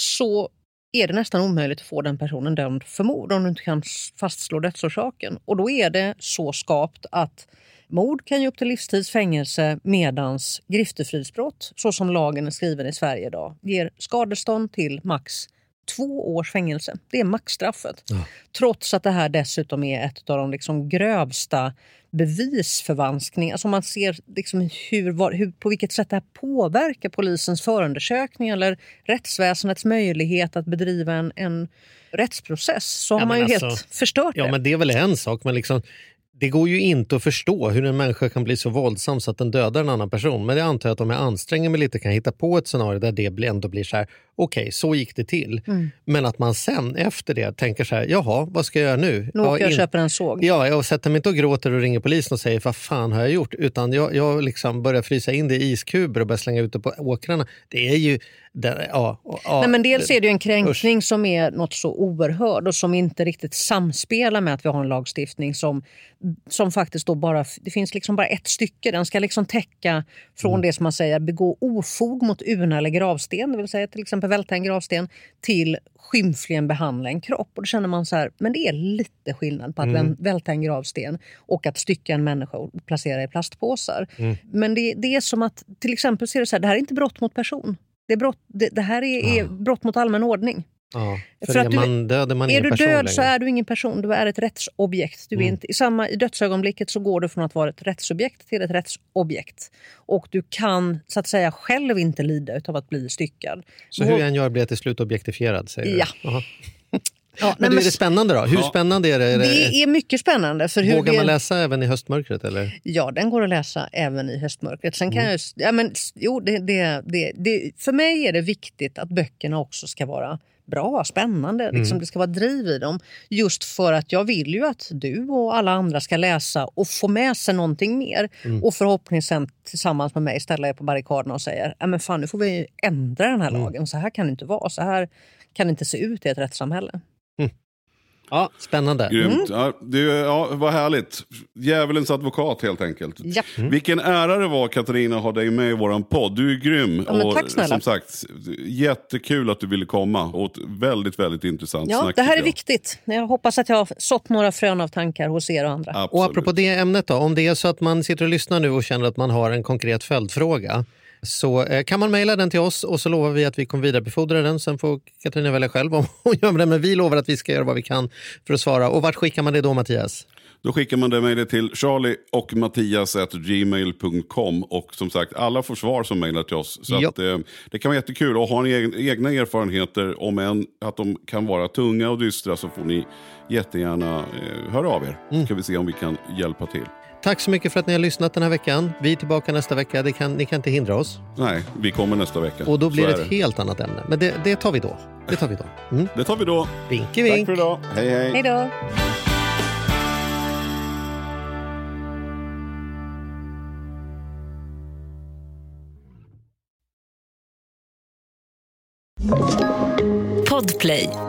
så är det nästan omöjligt att få den personen dömd för mord om du inte kan fastslå dödsorsaken. Och då är det så skapt att mord kan ge upp till livstidsfängelse, medans griftefridsbrott, så som lagen är skriven i Sverige idag, ger skadestånd till max två års fängelse. Det är maxstraffet. Ja. Trots att det här dessutom är ett av de liksom grövsta bevisförvanskningar. Alltså man ser liksom hur, var, hur, på vilket sätt det här påverkar polisens förundersökning eller rättsväsendets möjlighet att bedriva en, en rättsprocess. Så ja, har man ju alltså, helt förstört det. Ja, men det är väl en sak, men liksom det går ju inte att förstå hur en människa kan bli så våldsam så att den dödar en annan person. Men det antar jag att om jag anstränger mig lite kan hitta på ett scenario där det ändå blir så här, okej, okay, så gick det till. Mm. Men att man sen efter det tänker så här, jaha, vad ska jag göra nu? Nu åker jag in... köper en såg. Ja, jag sätter mig inte och gråter och ringer polisen och säger, vad fan har jag gjort? Utan jag, jag liksom börjar frysa in det i iskuber och börjar slänga ut det på åkrarna. Det är ju... Det, ja, ja, Nej, men dels är det ju en kränkning usch. som är något så oerhörd och som inte riktigt samspelar med att vi har en lagstiftning som, som faktiskt då bara, det finns liksom bara ett stycke, den ska liksom täcka från mm. det som man säger begå ofog mot urna eller gravsten, det vill säga till exempel välta en gravsten, till skymfligen behandla en kropp. Och då känner man så här, men det är lite skillnad på att mm. välta en gravsten och att stycka en människa och placera i plastpåsar. Mm. Men det, det är som att, till exempel ser det så här, det här är inte brott mot person. Det, är brott, det, det här är, ja. är brott mot allmän ordning. Ja, för, för att är, man död, är, man är du död längre. Så är du ingen person, du är ett rättsobjekt. Du är mm. inte, i, samma, I dödsögonblicket så går du från att vara ett rättsobjekt till ett rättsobjekt. Och du kan så att säga själv inte lida utav att bli styckad. Så och, hur en gör blir till slut objektifierad, säger ja. du? Ja. Ja, men nej, är det spännande då? Hur ja. spännande är det? Är det? Det är mycket spännande. För hur Vågar det... man läsa även i höstmörkret? Eller? Ja, den går att läsa även i höstmörkret. Sen kan mm. jag, ja, men, jo, det, det, det, det, för mig är det viktigt att böckerna också ska vara bra, spännande. Mm. Liksom, det ska vara driv i dem. Just för att jag vill ju att du och alla andra ska läsa och få med sig någonting mer. Mm. Och förhoppningsvis tillsammans med mig ställa er på barrikaderna och säger, ja men fan, nu får vi ändra den här mm. lagen. Så här kan det inte vara. Så här kan det inte se ut i ett rättssamhälle. Mm. Ja, spännande. Grymt. Mm. Ja, det, ja, vad härligt. Djävulens advokat helt enkelt. Ja. Mm. Vilken ära det var, Katarina, att ha dig med i våran podd. Du är grym. Ja, och tack snälla. Som sagt, jättekul att du ville komma. Och väldigt, väldigt intressant ja, snack. Det här är viktigt. Jag hoppas att jag har sått några frön av tankar hos er och andra. Absolut. Och apropå det ämnet då, om det är så att man sitter och lyssnar nu och känner att man har en konkret följdfråga, så eh, kan man mejla den till oss och så lovar vi att vi kommer vidarebefordra den. Sen får Katarina välja själv om hon gör det, men vi lovar att vi ska göra vad vi kan för att svara. Och vart skickar man det då, Mattias? Då skickar man det mejlet till charlie och mattias at gmail punkt com. Och som sagt, alla får svar som mejlar till oss. Så att, eh, det kan vara jättekul. Och har ni egna erfarenheter om en, att de kan vara tunga och dystra, så får ni jättegärna eh, höra av er. Mm. Ska vi se om vi kan hjälpa till. Tack så mycket för att ni har lyssnat den här veckan. Vi är tillbaka nästa vecka. Det kan, ni kan inte hindra oss. Nej, vi kommer nästa vecka. Och då blir det ett det. helt annat ämne. Men det, det tar vi då. Det tar vi då. Mm. Det tar vi då. Vinky vink. Tack för idag. Hej hej. Hej då. Podplay.